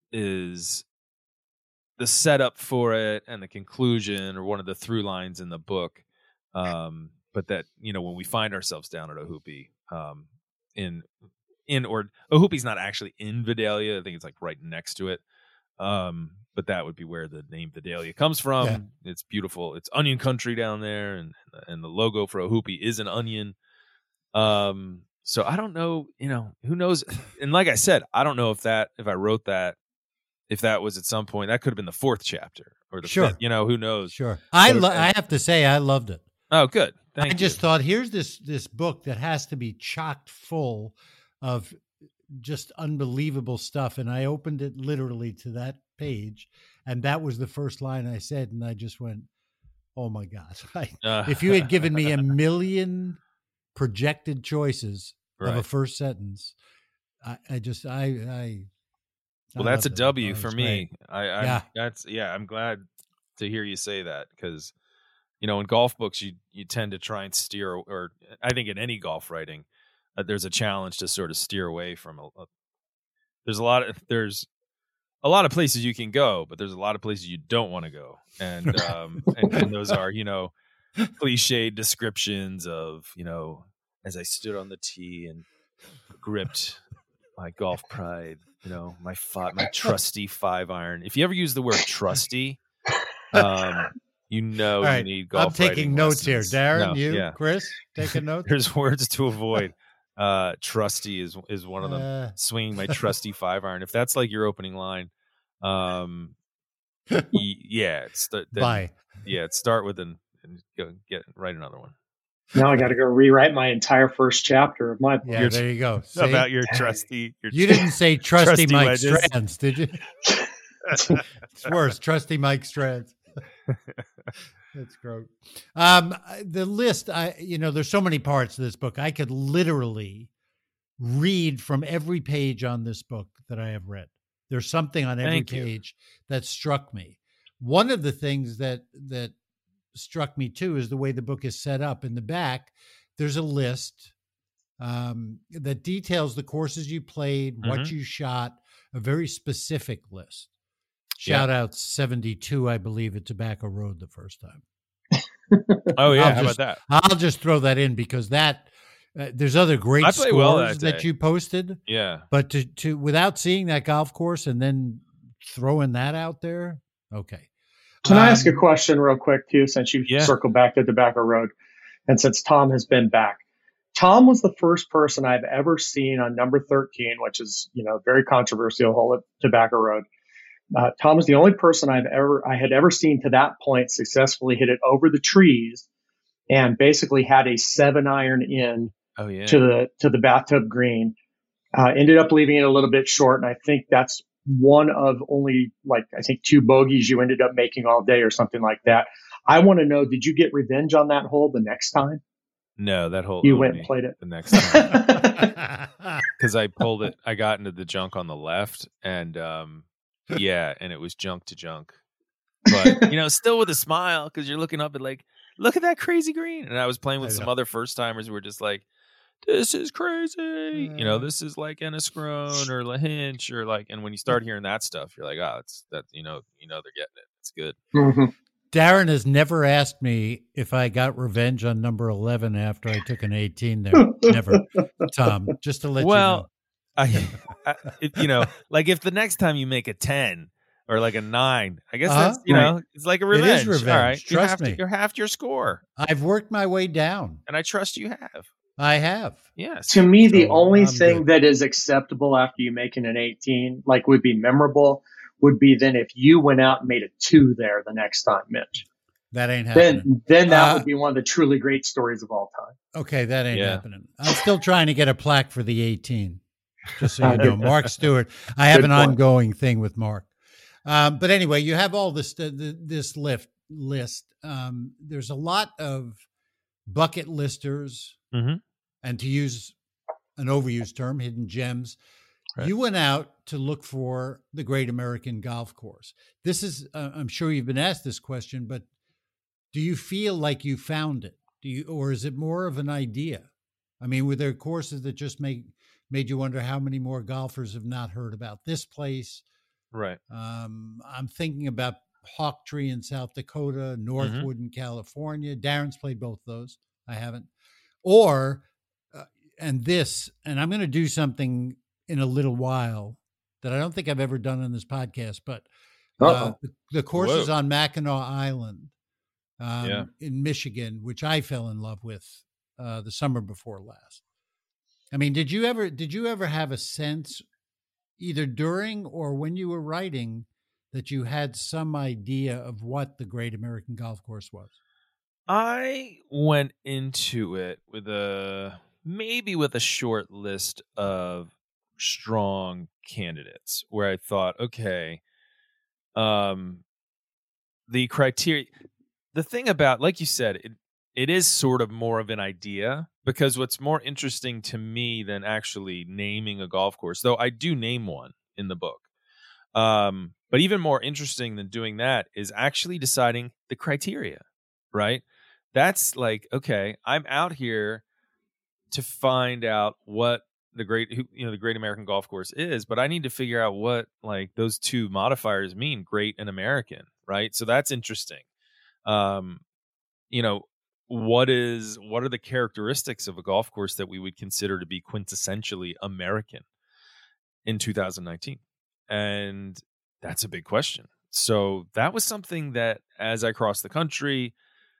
S8: is the setup for it and the conclusion, or one of the through lines in the book. Um, but that, you know, when we find ourselves down at Ohoopee, um, in in or Ohoopie's not actually in Vidalia. I think it's like right next to it. Um, but that would be where the name Vidalia comes from.
S6: Yeah.
S8: It's beautiful. It's onion country down there, and and the logo for Ohoopee is an onion. Um, so I don't know, you know, who knows? And like I said, I don't know if that if I wrote that, if that was at some point, that could have been the fourth chapter or the
S6: Sure.
S8: fifth. You know, who knows?
S6: Sure. I lo- I have to say I loved it.
S8: Oh, good. Thank
S6: I just
S8: you.
S6: thought, here's this this book that has to be chocked full of just unbelievable stuff, and I opened it literally to that page, and that was the first line I said, and I just went, "Oh my God!" I,
S8: Uh,
S6: if you had given me a million projected choices of a
S8: Right.
S6: first sentence, I, I just I I.
S8: Well,
S6: I
S8: that's a
S6: loved it.
S8: W
S6: It
S8: for
S6: was
S8: me.
S6: great.
S8: I, I
S6: Yeah.
S8: that's yeah. I'm glad to hear you say that, because you know, in golf books, you you tend to try and steer, or I think in any golf writing, uh, there's a challenge to sort of steer away from a, a. There's a lot of there's a lot of places you can go, but there's a lot of places you don't want to go, and um and, and those are, you know, cliched descriptions of, you know, as I stood on the tee and gripped my golf pride, you know, my fi- my trusty five iron. If you ever use the word trusty, um, you know,
S6: All
S8: you
S6: right,
S8: need golf.
S6: I'm taking
S8: writing
S6: notes
S8: lessons.
S6: here, Darren.
S8: No,
S6: you,
S8: yeah.
S6: Chris, taking notes.
S8: There's words to avoid. Uh, trusty is is one of them.
S6: Uh,
S8: Swinging my trusty five iron. If that's like your opening line, um, y- yeah, it's the, then,
S6: Bye.
S8: yeah, start with an and go get write another one
S7: Now I got to go rewrite my entire first chapter of my book.
S6: Yeah, there you go. See?
S8: about your trusty. Your
S6: You didn't say trusty,
S8: Trusty
S6: Mike
S8: wedges.
S6: Strands, did you? It's worse, trusty Mike Strands. That's great. Um, the list, I you know, there's so many parts to this book. I could literally read from every page on this book that I have read. There's something on every
S8: Thank you.
S6: page that struck me. One of the things that that struck me too is the way the book is set up. In the back, there's a list um, that details the courses you played, what
S8: Mhm.
S6: you shot, a very specific list.
S8: Yeah.
S6: Shout out seventy-two, I believe, at Tobacco Road the first time.
S8: Oh yeah,
S6: I'll
S8: how
S6: just-
S8: about that?
S6: I'll just throw that in because that uh, there's other great
S8: I played
S6: scores
S8: well
S6: that,
S8: that day.
S6: you posted,
S8: Yeah,
S6: but to to without seeing that golf course and then throwing that out there, okay.
S7: Can I ask a
S6: Um,
S7: question real quick too, since you
S8: Yeah.
S7: circled back to Tobacco Road, and since Tom has been back? Tom was the first person I've ever seen on number thirteen, which is, you know, very controversial hole at Tobacco Road. Uh, Tom was the only person I've ever I had ever seen to that point successfully hit it over the trees and basically had a seven iron in
S8: oh yeah.
S7: to the to the bathtub green. Uh, ended up leaving it a little bit short, and I think that's one of only like I think two bogeys you ended up making all day or something like that. I want to know, did you get revenge on that hole the next time
S8: No, that whole
S7: you
S8: owed
S7: went
S8: me
S7: and played it?
S8: the next time, because I pulled it. I got into the junk on the left, and um, yeah, and it was junk to junk. But you know, still with a smile, because you're looking up at like, look at that crazy green. And I was playing with
S6: I
S8: some
S6: know.
S8: other first timers who were just like, this is crazy. You know, this is like Enniscrone or La Hinch or like. And when you start hearing that stuff, you're like, oh, it's that. You know, you know they're getting it. It's good.
S7: Mm-hmm.
S6: Darren has never asked me if I got revenge on number eleven after I took an eighteen there. Never, Tom. Just to let
S8: Well,
S6: you know.
S8: I, I if, you know, like if the next time you make a ten or like a nine, I guess
S6: Uh-huh.
S8: that's, you know, it's like a
S6: It is
S8: revenge.
S6: revenge.
S8: All right. You
S6: Trust
S8: have
S6: me.
S8: To, you're half your score.
S6: I've worked my way down.
S8: And I trust you have.
S6: I have.
S8: Yes.
S7: To me, the
S6: So,
S7: only
S6: I'm
S7: thing
S6: good.
S7: that is acceptable after you making an eighteen, like would be memorable, would be then if you went out and made a two there the next time, Mitch.
S6: That ain't happening.
S7: Then, then that
S6: Uh,
S7: would be one of the truly great stories of all time.
S6: Okay, that ain't
S8: Yeah.
S6: happening. I'm still trying to get a plaque for the eighteen. Just so you know, Mark Stewart. I have
S7: Good
S6: an
S7: point.
S6: ongoing thing with Mark. Um, but anyway, you have all this uh, this lift list. Um, there's a lot of bucket listers,
S8: Mm-hmm.
S6: and to use an overused term, hidden gems.
S8: Right.
S6: You went out to look for the Great American Golf Course. This is, uh, I'm sure you've been asked this question, but do you feel like you found it? Do you, or is it more of an idea? I mean, were there courses that just made made you wonder how many more golfers have not heard about this place?
S8: Right.
S6: Um, I'm thinking about Hawktree in South Dakota, Northwood
S8: Mm-hmm.
S6: in California. Darren's played both those. I haven't. Or, uh, and this, and I'm going to do something in a little while that I don't think I've ever done on this podcast, but uh, the, the course is
S8: Whoa.
S6: on Mackinac Island um,
S8: Yeah.
S6: in Michigan, which I fell in love with uh, the summer before last. I mean, did you ever did you ever have a sense, either during or when you were writing, that you had some idea of what the Great American Golf Course was?
S8: I went into it with a maybe with a short list of strong candidates where I thought, okay, um, the criteria, the thing about, like you said, it, it is sort of more of an idea, because what's more interesting to me than actually naming a golf course, though I do name one in the book. Um, but even more interesting than doing that is actually deciding the criteria, right? That's like, okay, I'm out here to find out what the great, you know, the Great American Golf Course is, but I need to figure out what like those two modifiers mean, great and American, right? So that's interesting. Um, you know, what is, what are the characteristics of a golf course that we would consider to be quintessentially American in two thousand nineteen? And that's a big question. So that was something that, as I crossed the country,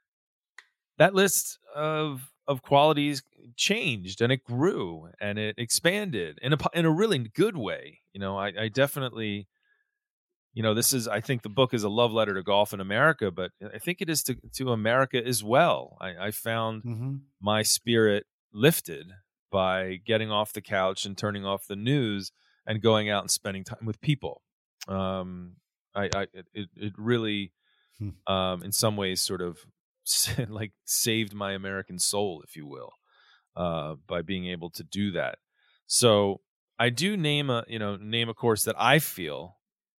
S8: that list of of qualities changed, and it grew and it expanded in a in a really good way. You know, I, I definitely, you know, this is, I think the book is a love letter to golf in America, but I think it is to, to America as well. I, I found
S6: Mm-hmm.
S8: my spirit lifted by getting off the couch and turning off the news and going out and spending time with people. Um, I, I it, it really,
S6: Hmm.
S8: um, in some ways, sort of like saved my American soul, if you will, uh, by being able to do that. So I do name a, you know, name a course that I feel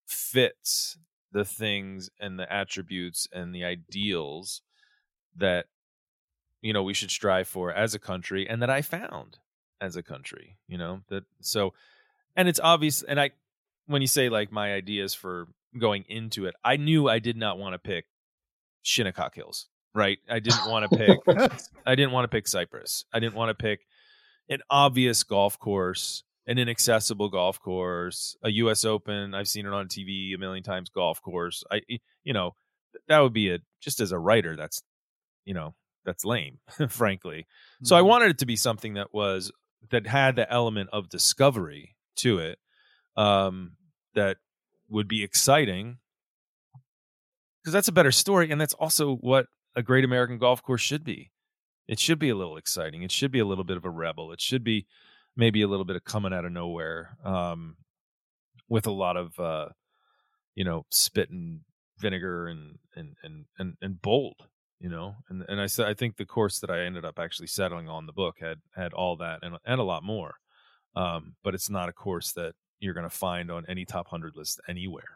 S8: fits the things and the attributes and the ideals that, you know, we should strive for as a country, and that I found as a country, you know, that, so, and it's obvious. And I, when you say like my ideas for going into it, I knew I did not want to pick Shinnecock Hills. Right. I didn't want to pick, I didn't want to pick Cypress. I didn't want to pick an obvious golf course, an inaccessible golf course, a U S Open. I've seen it on T V a million times golf course. I, you know, that would be a, just as a writer, that's, you know, that's lame, frankly. Mm-hmm. So I wanted it to be something that was, that had the element of discovery to it, um, that would be exciting, because that's a better story. And that's also what a Great American Golf Course should be. It should be a little exciting. It should be a little bit of a rebel. It should be maybe a little bit of coming out of nowhere, um, with a lot of, uh, you know, spit and vinegar and, and, and, and, and bold, you know, and, and I said, I think the course that I ended up actually settling on the book had, had all that and, and a lot more. Um, but it's not a course that you're going to find on any top one hundred list anywhere.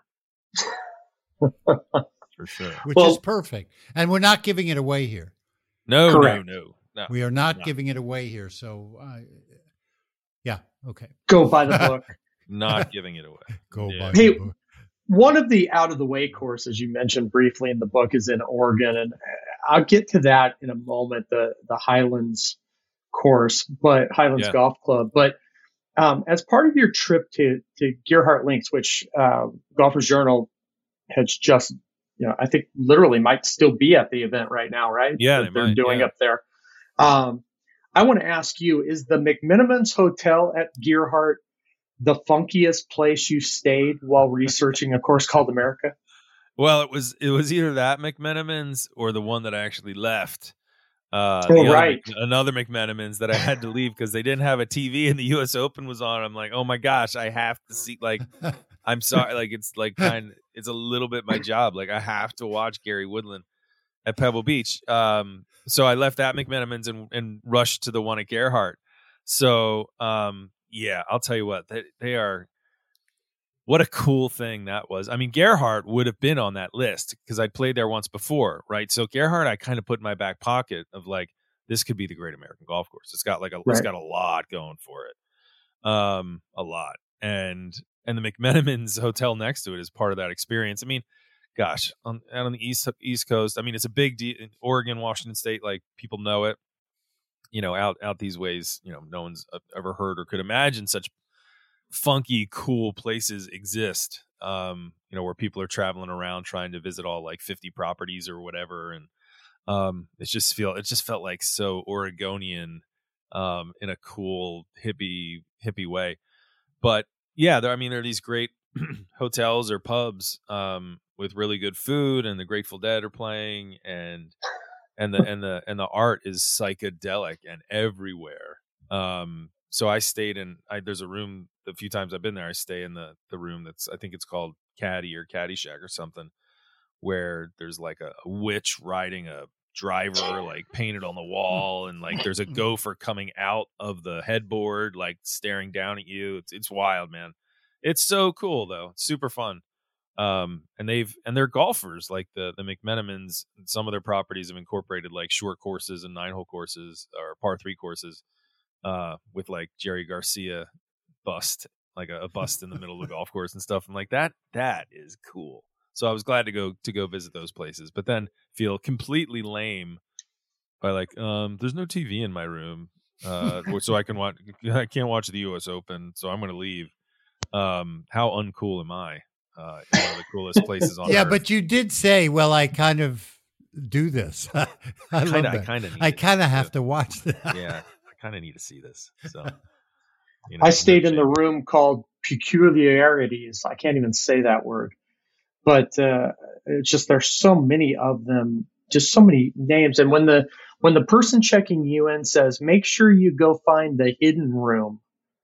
S8: For sure.
S6: Which
S7: Well-
S6: is perfect. And we're not giving it away here.
S8: No,
S7: Correct.
S8: no, no, no.
S6: We are not
S8: No.
S6: giving it away here. So, uh, yeah, okay.
S7: Go by the book.
S8: Not giving it away.
S6: Go
S8: Yeah.
S6: by
S7: Hey,
S6: the book.
S7: One of the out of the way courses you mentioned briefly in the book is in Oregon, and I'll get to that in a moment, the the Highlands course, but Highlands
S8: Yeah.
S7: Golf Club. But um, as part of your trip to to Gearhart Links, which uh, Golfers Journal has just, you know, I think literally might still be at the event right now, right?
S8: Yeah,
S7: That
S8: they
S7: they're
S8: might,
S7: doing
S8: yeah.
S7: up there. Um, I want to ask you: is the McMenamins Hotel at Gearhart the funkiest place you stayed while researching a course called America?
S8: Well, it was it was either that McMenamins or the one that I actually left. Uh,
S7: oh,
S8: the
S7: right.
S8: Other, another McMenamins that I had to leave because they didn't have a T V and the U S Open was on. I'm like, oh my gosh, I have to see. Like, I'm sorry, like it's like kind, it's a little bit my job. Like I have to watch Gary Woodland at Pebble Beach. Um, so I left that McMenamins and, and rushed to the one at Gerhardt. So um, yeah, I'll tell you what, they, they are. What a cool thing that was. I mean, Gerhardt would have been on that list because I'd played there once before, right? So Gerhardt, I kind of put in my back pocket of like, this could be the Great American Golf Course. It's got like a, right. It's got a lot going for it, um, a lot. And and the McMenamins Hotel next to it is part of that experience. I mean, gosh, on out on the east East Coast, I mean, it's a big deal. Oregon, Washington State, like people know it. You know, out out these ways, you know, no one's ever heard or could imagine such funky, cool places exist, um, you know, where people are traveling around trying to visit all like fifty properties or whatever. And um, it just feel, it just felt like so Oregonian um, in a cool hippie, hippie way. But yeah, there, I mean, there are these great hotels or pubs um, with really good food, and the Grateful Dead are playing, and, and the, and the, and the art is psychedelic and everywhere. Um, So I stayed in, I, there's a room, the few times I've been there, I stay in the, the room that's, I think it's called Caddy or Caddyshack or something, where there's like a, a witch riding a driver, like painted on the wall. And like, there's a gopher coming out of the headboard, like staring down at you. It's, it's wild, man. It's so cool though. It's super fun. Um, and they've, and they're golfers, like the, the McMenamins, some of their properties have incorporated like short courses and nine hole courses or par three courses. Uh, with like Jerry Garcia bust, like a, a bust in the middle of the golf course and stuff. I'm like, that, that is cool. So I was glad to go, to go visit those places, but then feel completely lame by like, um, there's no T V in my room. Uh, so I can watch, I can't watch the U S Open. So I'm going to leave. Um, how uncool am I? Uh, in one of the coolest places on
S6: yeah,
S8: earth.
S6: but you did say, well, I kind of do this. I
S8: kinda,
S6: love that.
S8: I kind of,
S6: I kind of have to watch that.
S8: Yeah. Kind of need to see this. So,
S7: you know, I stayed in the room called Peculiarities. I can't even say that word, but uh, it's just there's so many of them, just so many names. And when the when the person checking you in says, "Make sure you go find the hidden room,"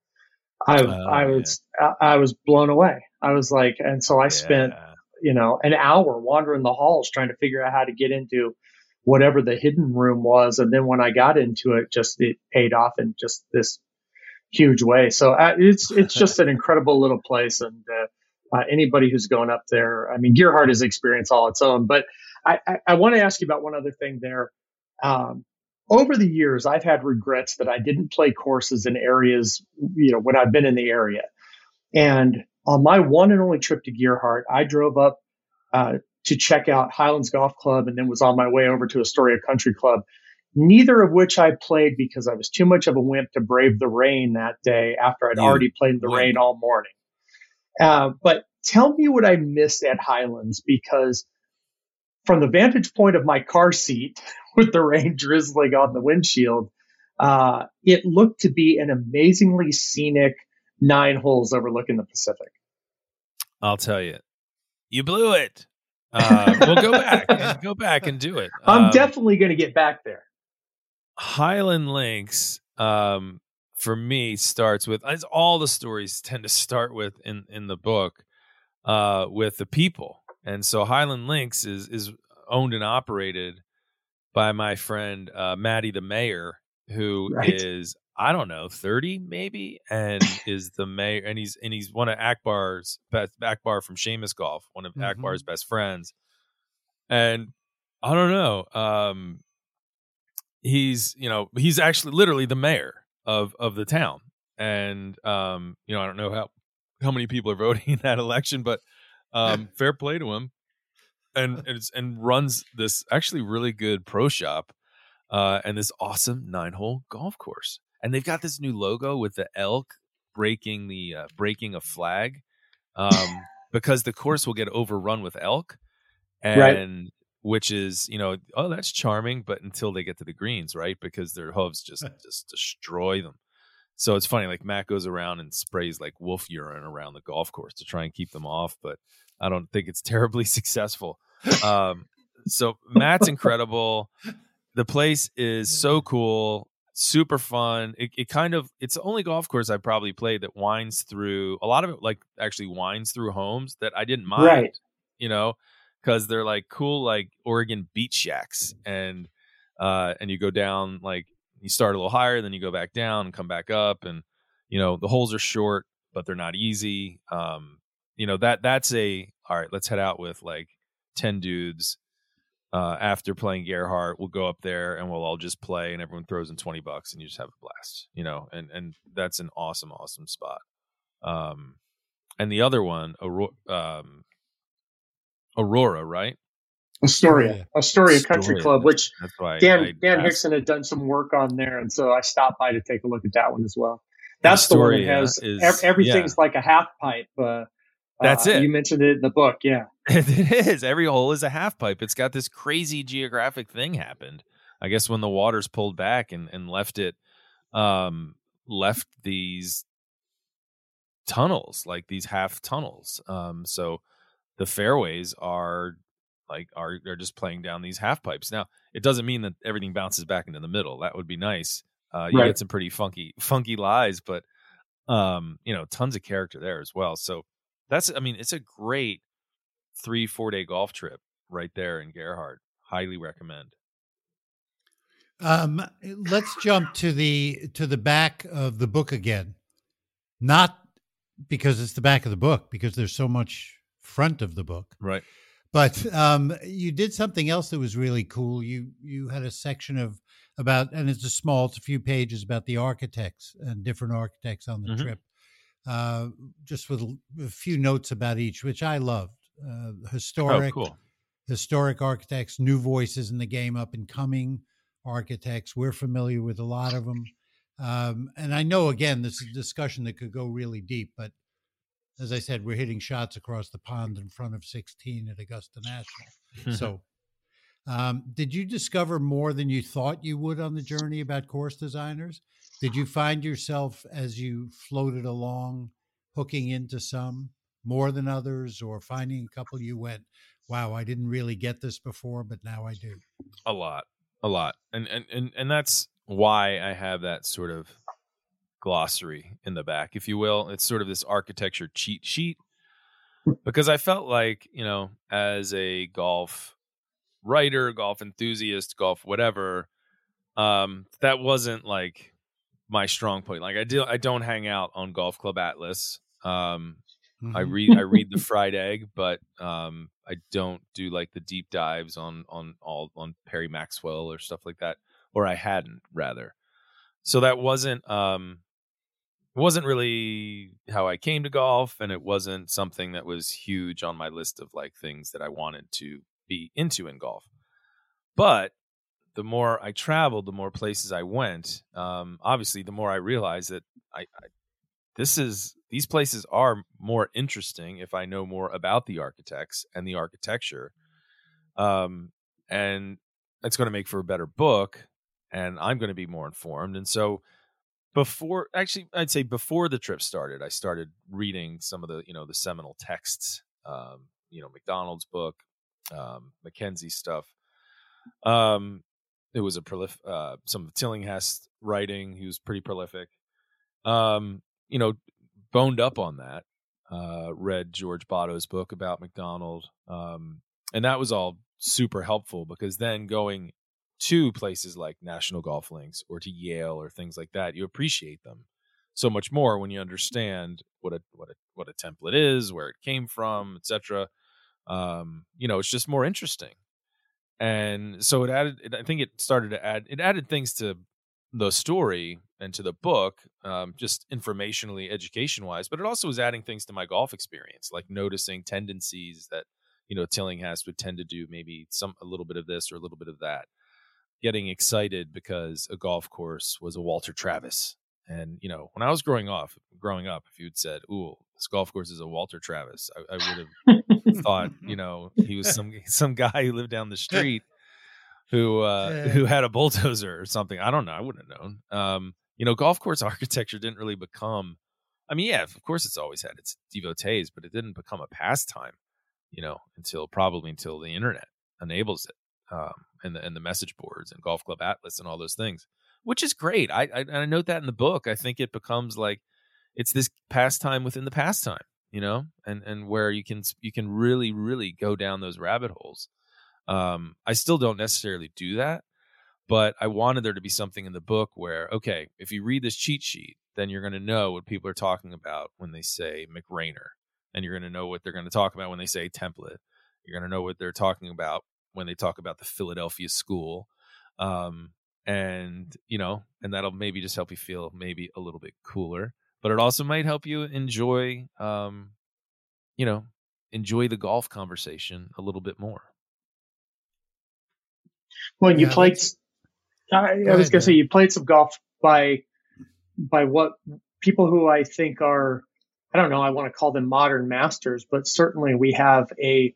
S7: I uh, I was yeah. I, I was blown away. I was like, and so I yeah. spent you know an hour wandering the halls trying to figure out how to get into whatever the hidden room was. And then when I got into it, just it paid off in just this huge way. So uh, it's, it's just an incredible little place. And uh, uh, anybody who's going up there, I mean, Gerhardt is experience all its own, but I, I, I want to ask you about one other thing there. Um, over the years, I've had regrets that I didn't play courses in areas, you know, when I've been in the area. And on my one and only trip to Gerhardt, I drove up, uh, to check out Highlands Golf Club and then was on my way over to Astoria Country Club, neither of which I played because I was too much of a wimp to brave the rain that day after I'd you already played in the wimp. rain all morning. Uh, but tell me what I missed at Highlands, because from the vantage point of my car seat with the rain drizzling on the windshield, uh, it looked to be an amazingly scenic nine holes overlooking the Pacific.
S8: I'll tell you, you blew it. uh, we'll go back and go back and do it.
S7: I'm
S8: um,
S7: definitely going to get back there.
S8: Highland Links, um, for me, starts with, as all the stories tend to start with in, in the book, uh, with the people. And so Highland Links is, is owned and operated by my friend, uh, Maddie the mayor, who right. is, I don't know, thirty maybe, and is the mayor, and he's and he's one of Akbar's best, Akbar from Seamus Golf, one of mm-hmm. Akbar's best friends, and I don't know, um, he's you know he's actually literally the mayor of of the town, and um, you know I don't know how how many people are voting in that election, but um, fair play to him, and and, it's, and runs this actually really good pro shop, uh, and this awesome nine hole golf course. And they've got this new logo with the elk breaking the uh, breaking a flag, um, because the course will get overrun with elk, and right. which is you know oh that's charming, but until they get to the greens, right? Because their hooves just just destroy them. So it's funny, like Matt goes around and sprays like wolf urine around the golf course to try and keep them off, but I don't think it's terribly successful. Um, so Matt's incredible. The place is so cool, super fun. It, it kind of, it's the only golf course I probably played that winds through, a lot of it like actually winds through homes that I didn't mind,
S7: right.
S8: you know, because they're like cool, like Oregon beach shacks. And, uh, and you go down, like you start a little higher, then you go back down and come back up. And, you know, the holes are short, but they're not easy. Um, you know, that that's a, all right, let's head out with like ten dudes. Uh, after playing Gerhardt, we'll go up there and we'll all just play, and everyone throws in twenty bucks, and you just have a blast, you know. And and that's an awesome, awesome spot. Um, and the other one, Aurora, um, Aurora, right?
S7: Astoria, Astoria, Astoria Country Club, which
S8: that's why
S7: Dan
S8: I,
S7: Dan
S8: I,
S7: Hickson had done some work on there, and so I stopped by to take a look at that one as well. That's
S8: Astoria
S7: the one that has
S8: is,
S7: everything's
S8: yeah.
S7: like a half pipe. Uh,
S8: That's
S7: uh,
S8: it.
S7: You mentioned it in the book, yeah.
S8: It is. Every hole is a half pipe. It's got this crazy geographic thing happened. I guess when the waters pulled back and, and left it, um, left these tunnels, like these half tunnels. Um, so the fairways are like are are just playing down these half pipes. Now, it doesn't mean that everything bounces back into the middle. That would be nice. Uh, you
S7: right.
S8: get some pretty funky funky lies, but um, you know, tons of character there as well. So that's, I mean, it's a great three, four day golf trip right there in Gerhardt. Highly recommend.
S6: Um, let's jump to the to the back of the book again. Not because it's the back of the book, because there's so much front of the book.
S8: Right.
S6: But um, you did something else that was really cool. You you had a section of about, and it's a small, it's a few pages about the architects and different architects on the
S8: Mm-hmm.
S6: trip. Uh, just with a few notes about each, which I loved. Uh, historic,
S8: oh, cool.
S6: historic architects, new voices in the game, up and coming architects. We're familiar with a lot of them. Um, and I know, again, this is a discussion that could go really deep, but as I said, we're hitting shots across the pond in front of sixteen at Augusta National. So um, did you discover more than you thought you would on the journey about course designers? Did you find yourself, as you floated along, hooking into some more than others, or finding a couple you went, wow, I didn't really get this before, but now I do?
S8: A lot, a lot. And, and, and, and that's why I have that sort of glossary in the back, if you will. It's sort of this architecture cheat sheet, because I felt like, you know, as a golf writer, golf enthusiast, golf whatever, um, that wasn't like my strong point. Like I do, I don't hang out on Golf Club Atlas. Um, mm-hmm. I read, I read the fried egg, but um, I don't do like the deep dives on on all on Perry Maxwell or stuff like that, or I hadn't rather. So that wasn't um, wasn't really how I came to golf, and it wasn't something that was huge on my list of like things that I wanted to be into in golf. But the more I traveled, the more places I went. Um, obviously, the more I realized that I, I this is these places are more interesting if I know more about the architects and the architecture, um, and it's going to make for a better book, and I'm going to be more informed. And so, before actually, I'd say before the trip started, I started reading some of the you know the seminal texts, um, you know McDonald's book, um, Mackenzie stuff. Um, It was a prolif- uh, some of Tillinghast writing. He was pretty prolific. Um, you know, boned up on that. Uh, read George Botto's book about McDonald, um, and that was all super helpful, because then going to places like National Golf Links or to Yale or things like that, you appreciate them so much more when you understand what a what a what a template is, where it came from, et cetera. Um, you know, it's just more interesting. And so it added, it, I think it started to add, it added things to the story and to the book, um, just informationally, education wise, but it also was adding things to my golf experience, like noticing tendencies that, you know, Tillinghast would tend to do, maybe some, a little bit of this or a little bit of that, getting excited because a golf course was a Walter Travis. And, you know, when I was growing up, growing up, if you'd said, ooh, this golf course is a Walter Travis, I, I would have thought, you know, he was some some guy who lived down the street who uh, who had a bulldozer or something. I don't know. I wouldn't have known. Um, you know, golf course architecture didn't really become, I mean, yeah, of course it's always had its devotees, but it didn't become a pastime you know, until probably until the internet enables it, um, and the and the message boards and Golf Club Atlas and all those things, which is great. I, I I note that in the book. I think it becomes like it's this pastime within the pastime, you know, and and where you can you can really really go down those rabbit holes. Um, I still don't necessarily do that, but I wanted there to be something in the book where, okay, if you read this cheat sheet, then you're going to know what people are talking about when they say McRainer. And you're going to know what they're going to talk about when they say template. You're going to know what they're talking about when they talk about the Philadelphia school. Um, and, you know, and that'll maybe just help you feel maybe a little bit cooler. But it also might help you enjoy, um, you know, enjoy the golf conversation a little bit more.
S7: Well, you yeah, played, I, I was going to say, you played some golf by, by what people who I think are, I don't know, I want to call them modern masters, but certainly we have a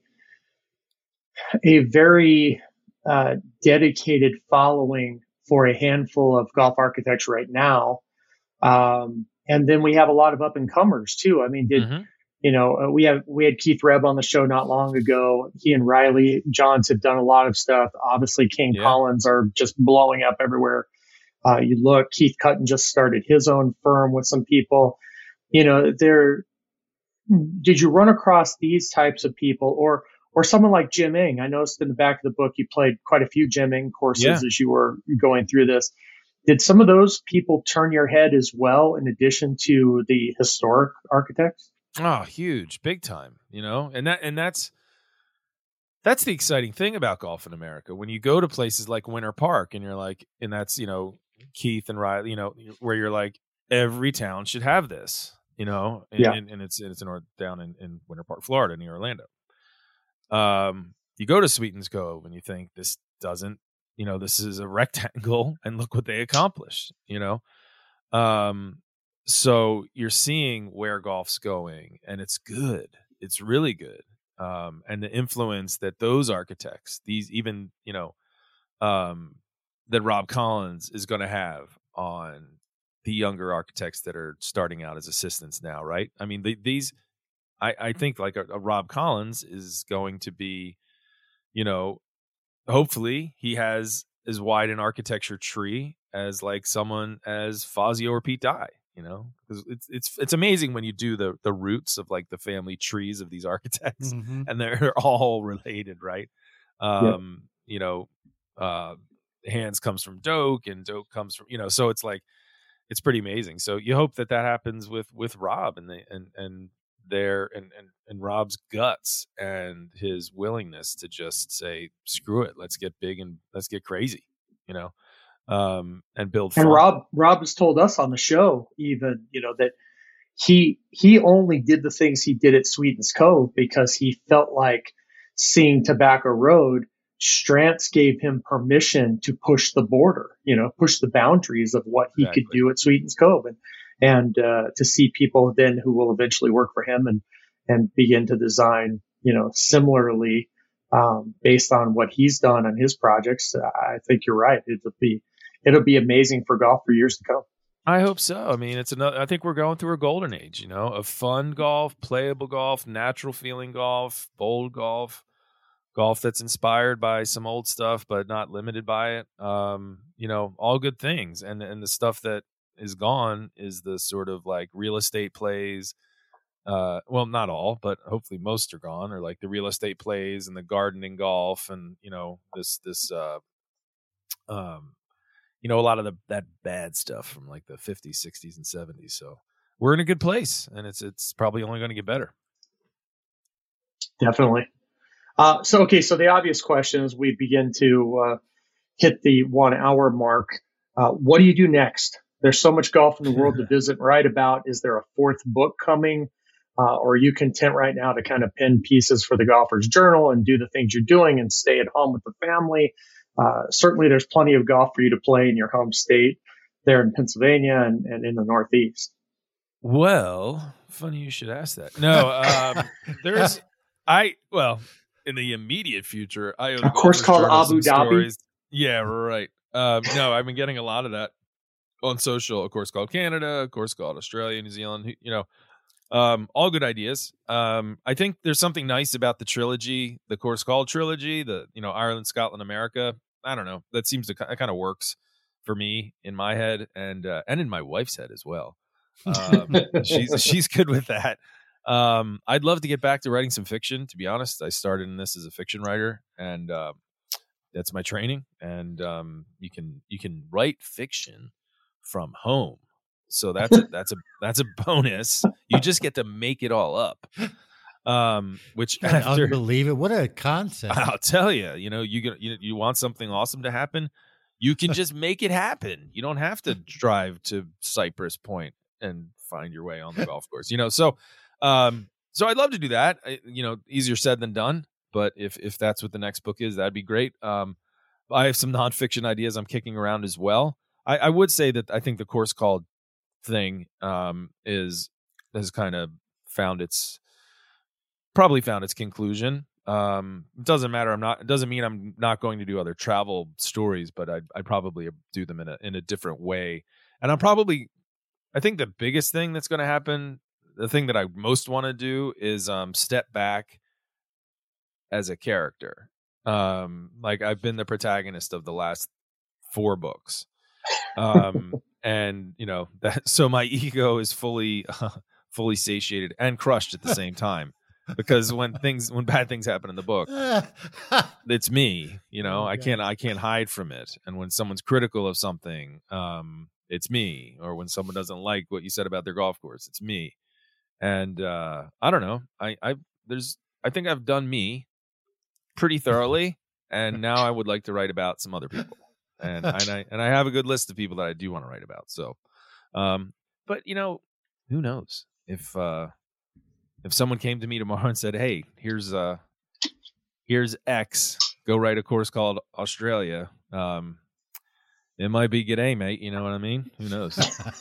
S7: a very uh, dedicated following for a handful of golf architects right now. Um, and then we have a lot of up and comers too. I mean, did, mm-hmm. you know, we have, we had Keith Rebb on the show not long ago. He and Riley Johns have done a lot of stuff. Obviously King yeah. Collins are just blowing up everywhere. Uh, you look, Keith Cutton just started his own firm with some people. You know, there, did you run across these types of people or, or someone like Jim Ing? I noticed in the back of the book, you played quite a few Jim Ing courses yeah. as you were going through this. Did some of those people turn your head as well, in addition to the historic architects?
S8: Oh, huge, big time, you know, and that, and that's, that's the exciting thing about golf in America. When you go to places like Winter Park and you're like, and that's, you know, Keith and Riley, you know, where you're like, every town should have this. You know, and,
S7: yeah.
S8: and, and it's it's in, down in, in Winter Park, Florida, near Orlando. Um, you go to Sweetens Cove and you think this doesn't, you know, this is a rectangle, and look what they accomplished. You know, um, so you're seeing where golf's going, and it's good. It's really good, um, and the influence that those architects, these even you know, um, that Rob Collins is going to have on the younger architects that are starting out as assistants now, right? I mean, the, these, I, I think like a, a Rob Collins is going to be, you know, hopefully he has as wide an architecture tree as like someone as Fazio or Pete Dye, you know, because it's it's it's amazing when you do the the roots of like the family trees of these architects, mm-hmm. and they're all related, right? Um, yeah. You know, uh, Hans comes from Doak, and Doak comes from, you know, so it's like. It's pretty amazing. So you hope that that happens with, with Rob and the, and, and their, and, and, and Rob's guts and his willingness to just say, screw it. Let's get big and let's get crazy, you know, um, and build.
S7: And fun. Rob, Rob has told us on the show even, you know, that he, he only did the things he did at Sweetens Cove because he felt like seeing Tobacco Road, Strantz gave him permission to push the border, you know, push the boundaries of what he exactly. could do at Sweetens Cove, and and uh, to see people then who will eventually work for him and and begin to design, you know, similarly um, based on what he's done on his projects. I think you're right. It'll be it'll be amazing for golf for years to come.
S8: I hope so. I mean, it's another. I think we're going through a golden age, you know, of fun golf, playable golf, natural feeling golf, bold golf. Golf that's inspired by some old stuff, but not limited by it. Um, you know, all good things. And and the stuff that is gone is the sort of like real estate plays. Uh, well, not all, but hopefully most are gone. Or like the real estate plays and the gardening golf, and you know this this uh, um, you know a lot of the that bad stuff from like the fifties, sixties, and seventies. So we're in a good place, and it's it's probably only going to get better.
S7: Definitely. Uh, so, okay, so the obvious question as we begin to uh, hit the one hour mark, uh, what do you do next? There's so much golf in the world to visit and write about. Is there a fourth book coming? Uh, or are you content right now to kind of pen pieces for the Golfer's Journal and do the things you're doing and stay at home with the family? Uh, certainly there's plenty of golf for you to play in your home state there in Pennsylvania and, and in the Northeast.
S8: Well, funny you should ask that. No, um, there's, I, well, in the immediate future, I own
S7: a course called Abu Dhabi.
S8: Stories. Yeah, right. Um, no, I've been getting a lot of that on social. A course called Canada, a course called Australia, New Zealand. You know, Um, all good ideas. Um, I think there's something nice about the trilogy, the Course Called trilogy, the, you know, Ireland, Scotland, America. I don't know. That seems to kind of works for me in my head and, uh, and in my wife's head as well. Um, she's, she's good with that. Um, I'd love to get back to writing some fiction. To be honest, I started in this as a fiction writer, and, uh, that's my training. And, um, you can, you can write fiction from home. So that's a, that's a that's a bonus. You just get to make it all up, um, which after,
S6: unbelievable. What a concept!
S8: I'll tell you. You know, you get you, you want something awesome to happen, you can just make it happen. You don't have to drive to Cypress Point and find your way on the golf course. You know, so um, so I'd love to do that. I, you know, easier said than done. But if if that's what the next book is, that'd be great. Um, I have some nonfiction ideas I'm kicking around as well. I, I would say that I think the Course Called thing um is has kind of found its probably found its conclusion. Um it doesn't matter, I'm not it doesn't mean I'm not going to do other travel stories, but I'd, I'd probably do them in a in a different way. And I'm probably I think the biggest thing that's going to happen, the thing that I most want to do is um step back as a character. Um like I've been the protagonist of the last four books. Um and you know that, so my ego is fully uh, fully satiated and crushed at the same time, because when things when bad things happen in the book, it's me. You know, oh, I can't I can't hide from it. And when someone's critical of something, um, it's me. Or when someone doesn't like what you said about their golf course, it's me. And uh, I don't know. I I there's I think I've done me pretty thoroughly, and now I would like to write about some other people. And, and I and I have a good list of people that I do want to write about. So, um, but you know, who knows if uh, if someone came to me tomorrow and said, "Hey, here's uh, here's X, go write a course called Australia." Um, it might be g'day, mate. You know what I mean? Who knows?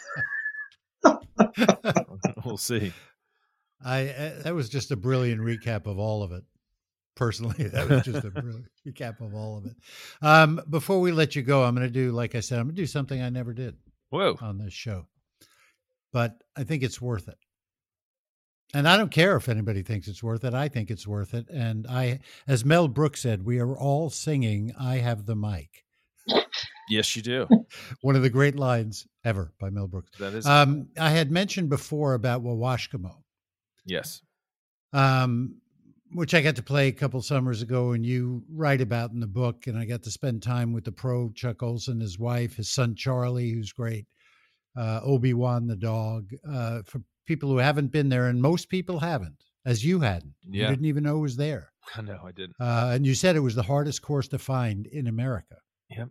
S8: We'll see.
S6: I uh, that was just a brilliant recap of all of it. Personally, that was just a brilliant recap of all of it. Um, before we let you go, I'm going to do, like I said, I'm going to do something I never did
S8: Whoa.
S6: on this show. But I think it's worth it. And I don't care if anybody thinks it's worth it. I think it's worth it. And I, as Mel Brooks said, we are all singing "I Have the Mic."
S8: Yes, you do.
S6: One of the great lines ever by Mel Brooks.
S8: That is.
S6: Um, I had mentioned before about Wawashkamo.
S8: Yes.
S6: Um, which I got to play a couple summers ago, and you write about in the book. And I got to spend time with the pro, Chuck Olson, his wife, his son, Charlie, who's great, uh, Obi-Wan, the dog, uh, for people who haven't been there. And most people haven't, as you hadn't.
S8: Yeah.
S6: You didn't even know it was there.
S8: No, I didn't.
S6: Uh, and you said it was the hardest course to find in America.
S8: Yep.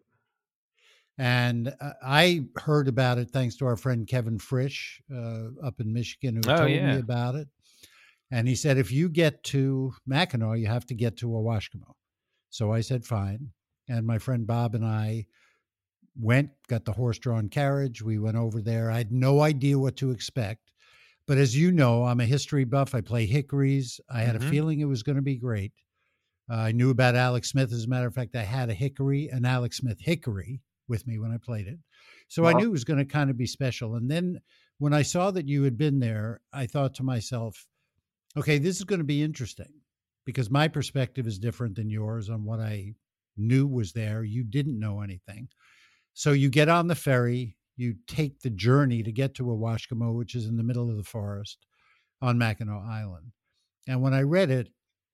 S6: And uh, I heard about it thanks to our friend Kevin Frisch uh, up in Michigan, who
S8: oh,
S6: told
S8: yeah.
S6: me about it. And he said, if you get to Mackinac, you have to get to Wawashkamo. So I said, fine. And my friend Bob and I went, got the horse-drawn carriage. We went over there. I had no idea what to expect. But as you know, I'm a history buff. I play hickories. I had mm-hmm. a feeling it was going to be great. Uh, I knew about Alex Smith. As a matter of fact, I had a hickory, an Alex Smith hickory with me when I played it. So wow. I knew it was going to kind of be special. And then when I saw that you had been there, I thought to myself, okay, this is going to be interesting because my perspective is different than yours on what I knew was there. You didn't know anything. So you get on the ferry, you take the journey to get to Wawashkamo, which is in the middle of the forest on Mackinac Island. And when I read it,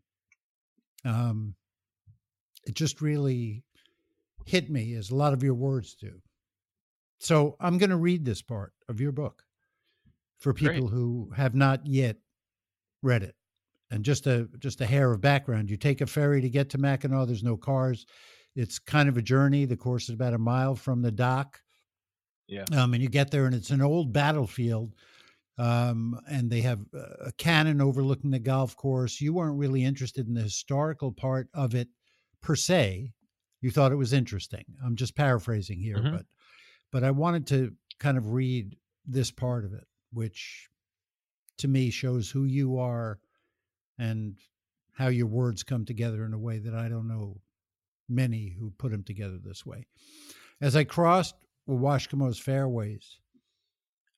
S6: um, it just really hit me, as a lot of your words do. So I'm going to read this part of your book for people Great. who have not yet read it. And just a just a hair of background. You take a ferry to get to Mackinac. There's no cars. It's kind of a journey. The course is about a mile from the dock.
S8: Yeah.
S6: Um, and you get there, and it's an old battlefield. Um, and they have a cannon overlooking the golf course. You weren't really interested in the historical part of it per se. You thought it was interesting. I'm just paraphrasing here, mm-hmm. but but I wanted to kind of read this part of it, which to me shows who you are and how your words come together in a way that I don't know many who put them together this way. As I crossed Wawashkamo's fairways,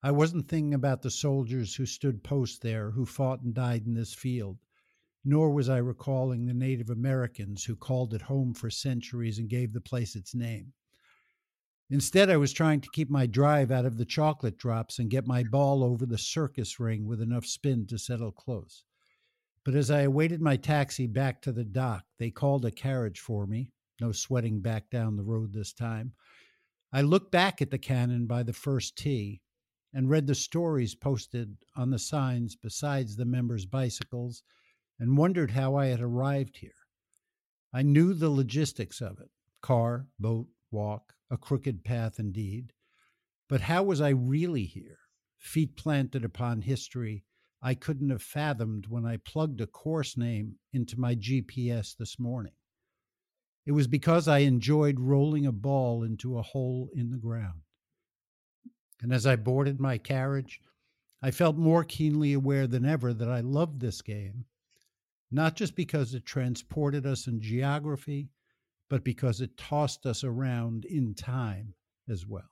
S6: I wasn't thinking about the soldiers who stood post there, who fought and died in this field, nor was I recalling the Native Americans who called it home for centuries and gave the place its name. Instead, I was trying to keep my drive out of the chocolate drops and get my ball over the circus ring with enough spin to settle close. But as I awaited my taxi back to the dock, they called a carriage for me, no sweating back down the road this time. I looked back at the cannon by the first tee and read the stories posted on the signs besides the members' bicycles and wondered how I had arrived here. I knew the logistics of it, car, boat, walk, a crooked path indeed. But how was I really here, feet planted upon history I couldn't have fathomed when I plugged a course name into my G P S this morning? It was because I enjoyed rolling a ball into a hole in the ground. And as I boarded my carriage, I felt more keenly aware than ever that I loved this game, not just because it transported us in geography, but because it tossed us around in time as well.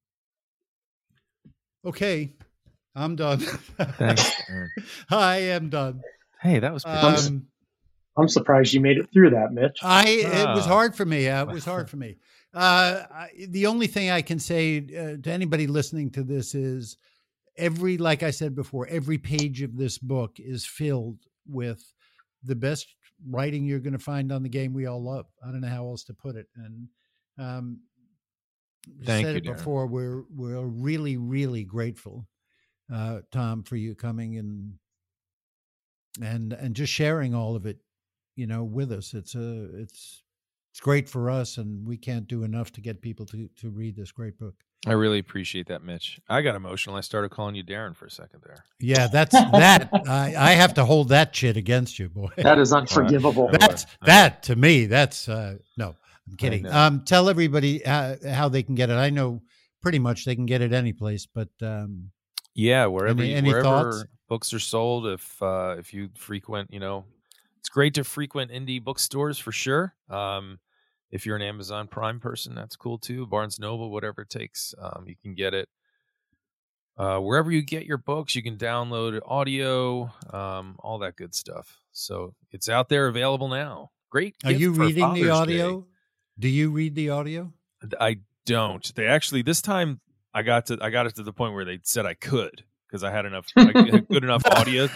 S6: Okay, I'm done.
S8: Thanks, Aaron.
S6: I am done.
S8: Hey, that was pretty
S6: Um,
S8: good.
S7: I'm surprised you made it through that, Mitch.
S6: I it was
S8: Oh.
S6: hard for me. Uh, it was hard for me. Uh, I, the only thing I can say uh, to anybody listening to this is every, like I said before, every page of this book is filled with the best writing you're going to find on the game we all love. I don't know how else to put it. And um,
S8: Thank
S6: said
S8: you,
S6: it
S8: Darren.
S6: before. We're we're really really grateful, uh, Tom, for you coming and and and just sharing all of it, you know, with us. It's a it's it's great for us, and we can't do enough to get people to to read this great book.
S8: I really appreciate that, Mitch. I got emotional. I started calling you Darren for a second there.
S6: Yeah, that's that. I, I have to hold that shit against you, boy.
S7: That is unforgivable.
S6: That's that to me. That's uh, no. I'm kidding.
S8: know.
S6: Um, tell everybody how, how they can get it. I know pretty much they can get it any place, but um,
S8: Yeah, wherever
S6: Any-
S8: you-
S6: any
S8: wherever
S6: thoughts?
S8: books are sold, if uh, if you frequent, you know, it's great to frequent indie bookstores for sure. Um, if you're an Amazon Prime person, that's cool too. Barnes Noble, whatever it takes, um, you can get it. Uh, wherever you get your books, you can download audio, um, all that good stuff. So it's out there, available now. Great.
S6: are
S8: gift
S6: you
S8: for
S6: reading the
S8: Father's
S6: audio?
S8: Day.
S6: Do you read the audio?
S8: I don't. They actually this time I got to I got it to the point where they said I could because I had enough I had good enough audio,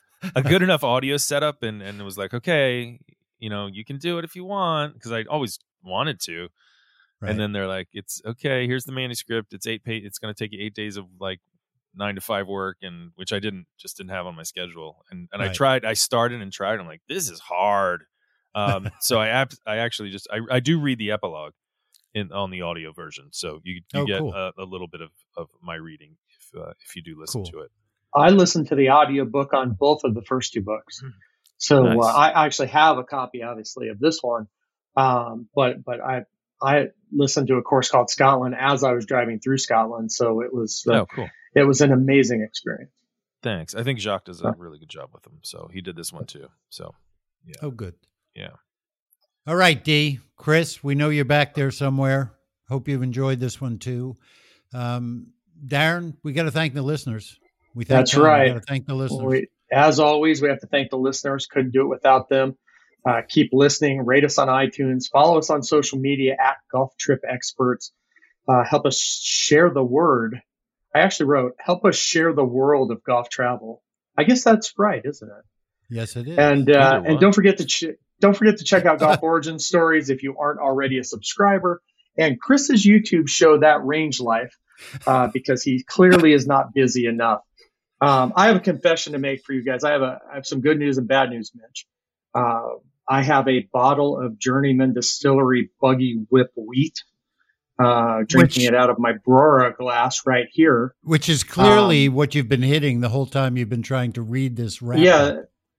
S8: a good enough audio setup, and and it was like, okay, you know, you can do it if you want, because I always wanted to.
S6: Right.
S8: And then they're like, it's okay. Here's the manuscript. It's eight page. It's going to take you eight days of like nine to five work, and which I didn't just didn't have on my schedule. And and I
S6: Right.
S8: tried. I started and tried. I'm like, this is hard. Um, so I ap- I actually just I, I do read the epilogue in on the audio version, so you you
S6: Oh,
S8: get
S6: cool.
S8: a, a little bit of, of my reading if uh, if you do listen
S6: Cool.
S8: to it.
S7: I listened to the audiobook on both of the first two books. So
S8: Nice.
S7: uh, I actually have a copy, obviously, of this one. Um, but but I I listened to a course called Scotland as I was driving through Scotland. So it was uh,
S8: Oh, cool.
S7: it was an amazing experience.
S8: Thanks. I think Jacques does a really good job with them. So he did this one too. So yeah,
S6: Oh, good.
S8: yeah.
S6: All right, D. Chris, we know you're back there somewhere. Hope you've enjoyed this one too. Um, Darren, we got to thank the listeners. We thank
S7: That's
S6: Tom.
S7: right.
S6: We got to thank the listeners.
S7: We, as always, we have to thank the listeners. Couldn't do it without them. Uh, keep listening. Rate us on iTunes. Follow us on social media at Golf Trip Experts. Uh, help us share the word. I actually wrote, help us share the world of golf travel. I guess that's right, isn't it?
S6: Yes, it is.
S7: And uh,
S8: Either
S7: and
S8: one.
S7: don't forget to ch- don't forget to check out Golf Origin Stories if you aren't already a subscriber. And Chris's YouTube show, That Range Life, uh, because he clearly is not busy enough. Um, I have a confession to make for you guys. I have a I have some good news and bad news, Mitch. Uh, I have a bottle of Journeyman Distillery Buggy Whip Wheat. Uh, drinking
S6: Which-
S7: it out of my Brora glass right here.
S6: Which is clearly
S7: Um,
S6: what you've been hitting the whole time you've been trying to read this rap.
S7: Yeah.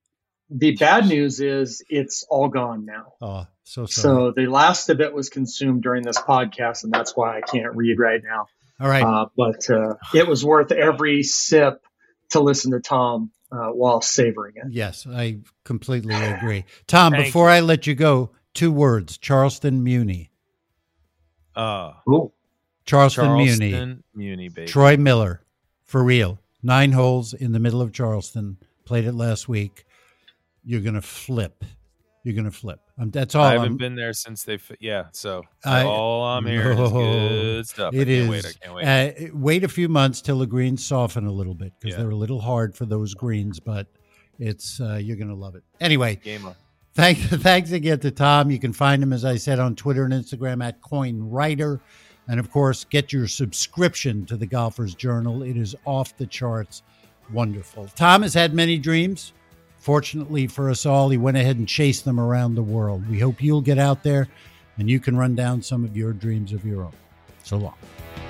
S7: The bad news is it's all gone now.
S6: Oh, so sorry.
S7: So the last of it was consumed during this podcast, and that's why I can't read right now.
S6: All right.
S7: Uh, but uh, it was worth every sip to listen to Tom uh, while savoring it.
S6: Yes, I completely agree. Tom,
S8: Thank
S6: before I let you go, two words, Charleston Muni.
S8: Uh,
S7: Cool.
S6: Charleston, Muni.
S8: Charleston Muni, baby.
S6: Troy Miller For real. Nine holes in the middle of Charleston. Played it last week. You're going to flip. You're going to flip. Um, that's all.
S8: I haven't
S6: I'm,
S8: been there since they, yeah. So
S6: I,
S8: all I'm hearing
S6: no,
S8: is good stuff.
S6: It
S8: I can't
S6: is.
S8: Wait, I can't wait.
S6: Uh, wait a few months till the greens soften a little bit because
S8: Yeah.
S6: they're a little hard for those greens, but it's uh, you're going to love it. Anyway,
S8: Game on.
S6: thanks, thanks again to Tom. You can find him, as I said, on Twitter and Instagram at CoinWriter. And, of course, get your subscription to the Golfer's Journal. It is off the charts. Wonderful. Tom has had many dreams. Fortunately for us all, he went ahead and chased them around the world. We hope you'll get out there and you can run down some of your dreams of your own. So long.